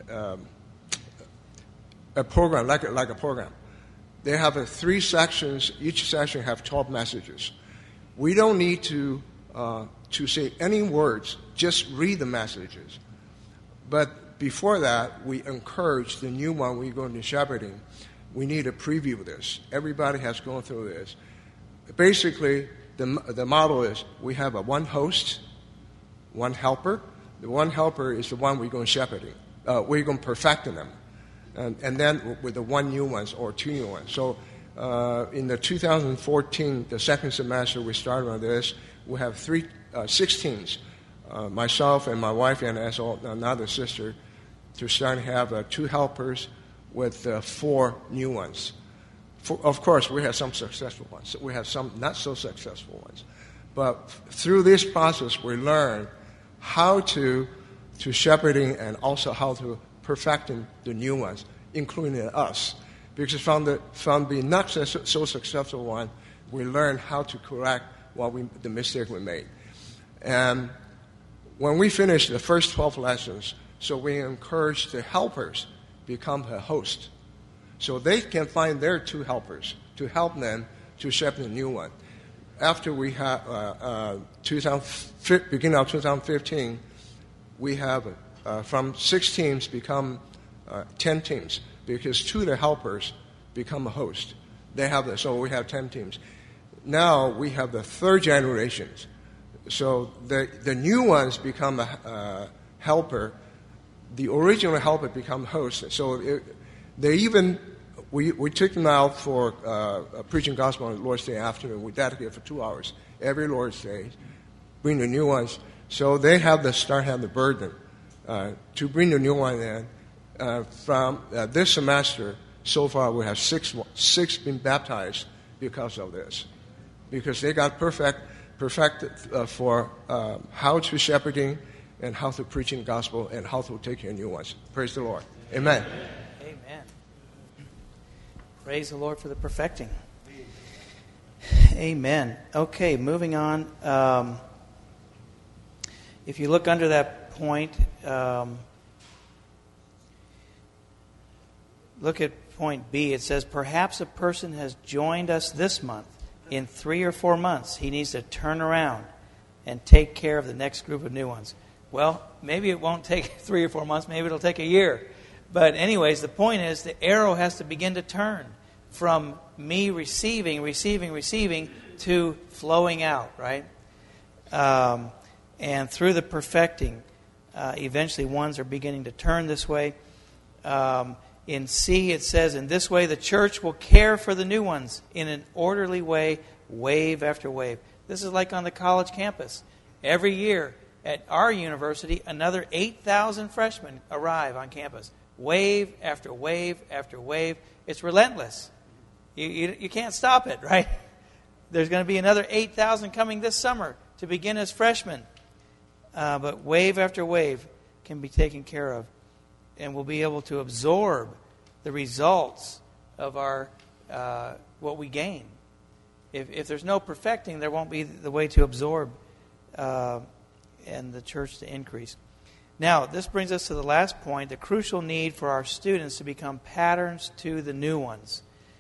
S21: program like a program. They have 3 sections. Each section have 12 messages. We don't need to say any words, just read the messages. But before that, we encourage the new one we go into shepherding. We need to preview this. Everybody has gone through this. Basically, the model is we have one host, one helper. The one helper is the one we're going shepherding. We're going perfecting them. And then with the one new ones or 2 new ones. So in the 2014, the second semester, we started on this. We have 6 teams, myself and my wife and another sister, to start to have 2 helpers with 4 new ones. Of course, we have some successful ones. We have some not so successful ones. But through this process, we learn how to shepherding and also how to perfecting the new ones, including us. Because from the not so successful one, we learn how to correct the mistake we made. And when we finish the first 12 lessons, so we encourage the helpers become a host. So they can find their 2 helpers to help them to shepherd the new one. After we have beginning of 2015, we have from 6 teams become 10 teams because 2 of the helpers become a host. So we have 10 teams. Now we have the 3rd generations. So the new ones become a helper. The original helper become host. So we took them out for preaching gospel on Lord's Day afternoon. We dedicate for 2 hours every Lord's Day, bring the new ones. So they have the burden to bring the new one in. From this semester, so far we have 6 been baptized because of this, because they got perfected for how to shepherding and how to preaching the gospel and how to take care of new ones. Praise the Lord. Amen.
S2: Amen. Praise the Lord for the perfecting. Amen. Okay, moving on. If you look under that point, look at point B. It says, perhaps a person has joined us this month. In 3 or 4 months, he needs to turn around and take care of the next group of new ones. Well, maybe it won't take 3 or 4 months. Maybe it'll take a year. But anyways, the point is the arrow has to begin to turn from me receiving to flowing out, right? And through the perfecting, eventually ones are beginning to turn this way. In C, it says, in this way the church will care for the new ones in an orderly way, wave after wave. This is like on the college campus. Every year at our university, another 8,000 freshmen arrive on campus. Wave after wave after wave. It's relentless. You can't stop it, right? There's going to be another 8,000 coming this summer to begin as freshmen. But wave after wave can be taken care of. And we'll be able to absorb the results of our what we gain. If there's no perfecting, there won't be the way to absorb and the church to increase. Now, this brings us to the last point, the crucial need for our students to become patterns to the new ones.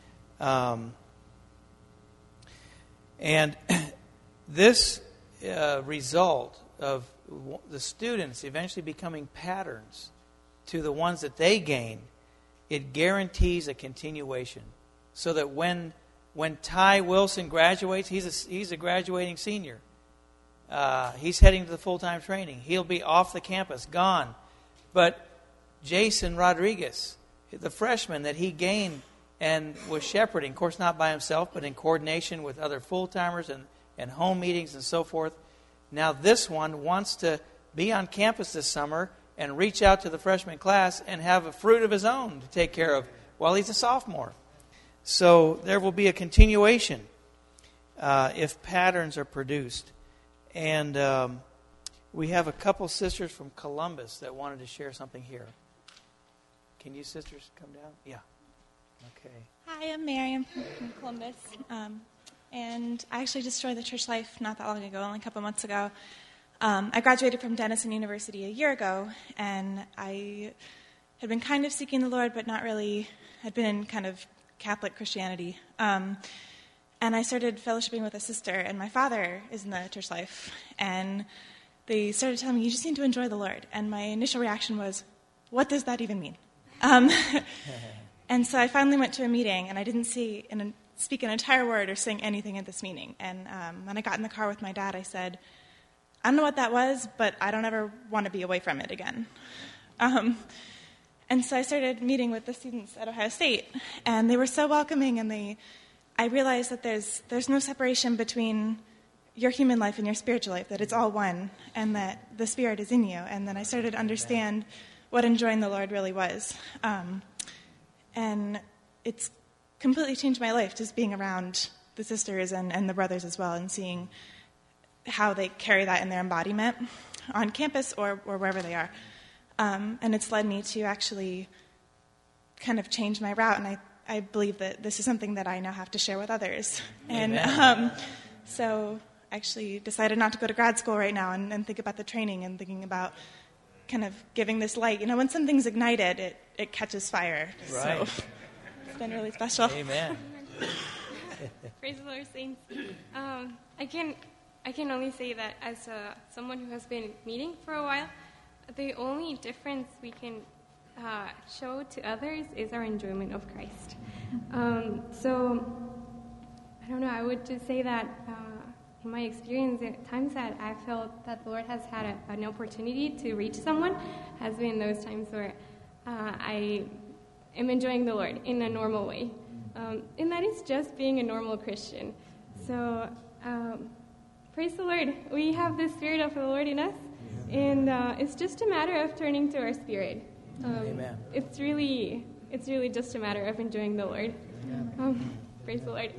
S2: And this result of the students eventually becoming patterns to the ones that they gain, it guarantees a continuation. So that when when Ty Wilson graduates, he's a graduating senior. He's heading to the full-time training. He'll be off the campus, gone. But Jason Rodriguez, the freshman that he gained and was shepherding, of course not by himself, but in coordination with other full-timers and home meetings and so forth. Now this one wants to be on campus this summer and reach out to the freshman class and have a fruit of his own to take care of while he's a sophomore. So there will be a continuation if patterns are produced. And we have a couple sisters from Columbus that wanted to share something here. Can you sisters come down? Yeah. Okay.
S1: Hi, I'm Miriam from Columbus. And I actually just joined the church life not that long ago, only a couple months ago. I graduated from Denison University a year ago, and I had been kind of seeking the Lord, but not really, had been in kind of Catholic Christianity. And I started fellowshipping with a sister, and my father is in the church life. And they started telling me, you just need to enjoy the Lord. And my initial reaction was, what does that even mean? And so I finally went to a meeting, and I didn't speak an entire word or sing anything at this meeting. And when I got in the car with my dad, I said, I don't know what that was, but I don't ever want to be away from it again. And so I started meeting with the students at Ohio State, and they were so welcoming, and I realized that there's no separation between your human life and your spiritual life, that it's all one, and that the Spirit is in you. And then I started to understand what enjoying the Lord really was. And it's completely changed my life, just being around the sisters and the brothers as well, and seeing how they carry that in their embodiment on campus or wherever they are. And it's led me to actually kind of change my route, and I believe that this is something that I now have to share with others. And so I actually decided not to go to grad school right now and think about the training and thinking about kind of giving this light. You know, when something's ignited, it catches fire.
S2: Right.
S1: So it's been really special.
S2: Amen.
S22: Praise the Lord, saints. I can only say that as someone who has been meeting for a while, the only difference we can show to others is our enjoyment of Christ. So, I don't know, I would just say that in my experience, at times that I felt that the Lord has had an opportunity to reach someone has been those times where I am enjoying the Lord in a normal way. And that is just being a normal Christian. So, praise the Lord. We have the Spirit of the Lord in us, and it's just a matter of turning to our spirit.
S2: Amen.
S22: It's really just a matter of enjoying the Lord. Praise the Lord.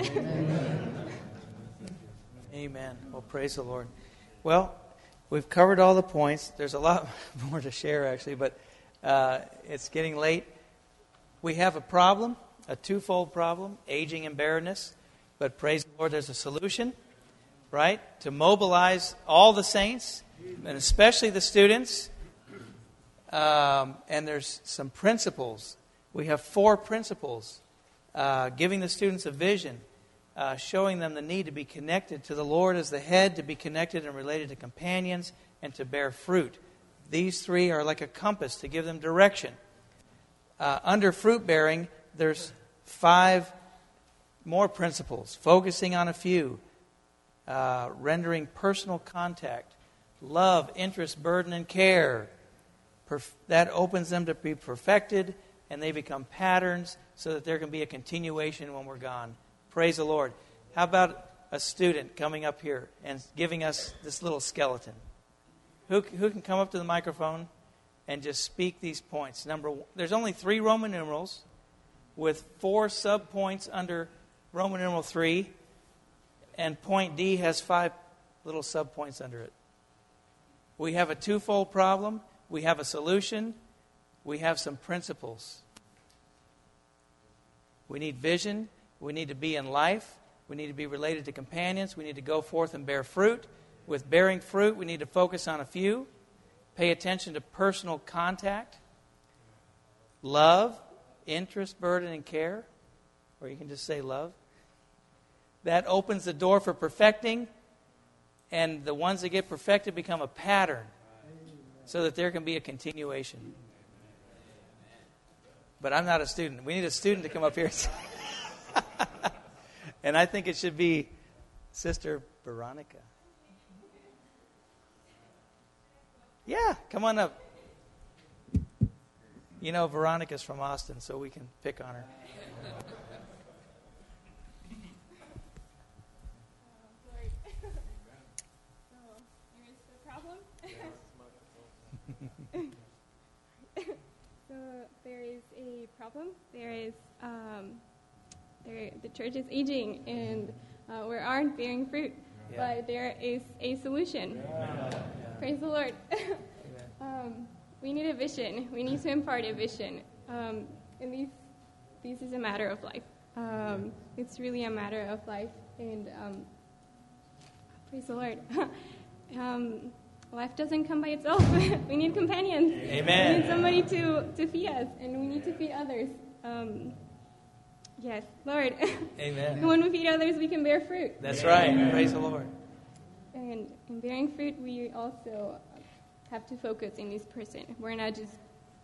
S2: Amen. Well, praise the Lord. Well, we've covered all the points. There's a lot more to share, actually, but it's getting late. We have a problem, a twofold problem, aging and barrenness. But praise the Lord, there's a solution, right? To mobilize all the saints, and especially the students. And there's some principles. We have 4 principles. Giving the students a vision. Showing them the need to be connected to the Lord as the head, to be connected and related to companions, and to bear fruit. These 3 are like a compass to give them direction. Under fruit bearing, there's 5 more principles. Focusing on a few. Rendering personal contact. Love, interest, burden, and care. That opens them to be perfected, and they become patterns so that there can be a continuation when we're gone. Praise the Lord. How about a student coming up here and giving us this little skeleton? Who can come up to the microphone and just speak these points? There's only 3 Roman numerals with 4 sub-points under Roman numeral 3, and point D has 5 little sub-points under it. We have a twofold problem. We have a solution. We have some principles. We need vision. We need to be in life. We need to be related to companions. We need to go forth and bear fruit. With bearing fruit, we need to focus on a few. Pay attention to personal contact. Love, interest, burden, and care. Or you can just say love. That opens the door for perfecting. And the ones that get perfected become a pattern so that there can be a continuation. But I'm not a student. We need a student to come up here. And I think it should be Sister Veronica. Yeah, come on up. You know, Veronica's from Austin, so we can pick on her.
S22: So there is a problem. There is the church is aging, and we aren't bearing fruit.
S2: Yeah.
S22: But there is a solution. Praise the Lord. We need a vision. We need to impart a vision. And this is a matter of life. It's really a matter of life. And praise the Lord. Life doesn't come by itself. We need companions.
S2: Amen.
S22: We need somebody to feed us, and we need to feed others. Yes, Lord.
S2: Amen.
S22: When we feed others, we can bear fruit.
S2: That's right. Praise the Lord.
S22: And in bearing fruit, we also have to focus in this person. We're not just,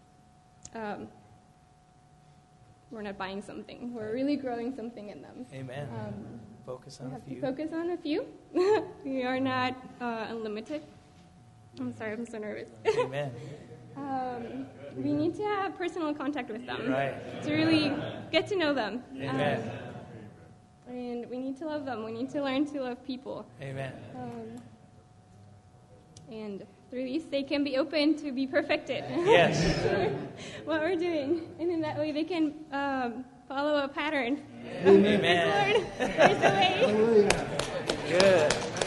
S22: we're not buying something. We're really growing something in them.
S2: Amen. Focus on a few.
S22: We have to focus on a few. We are not unlimited. I'm sorry, I'm so nervous.
S2: Amen.
S22: We need to have personal contact with them.
S2: Right.
S22: To really get to know them.
S2: Amen.
S22: And we need to love them. We need to learn to love people.
S2: Amen.
S22: And through these, they can be open to be perfected.
S2: Yes.
S22: What we're doing. And in that way, they can follow a pattern.
S2: Amen.
S22: Praise the Lord. Praise the way.
S2: Good.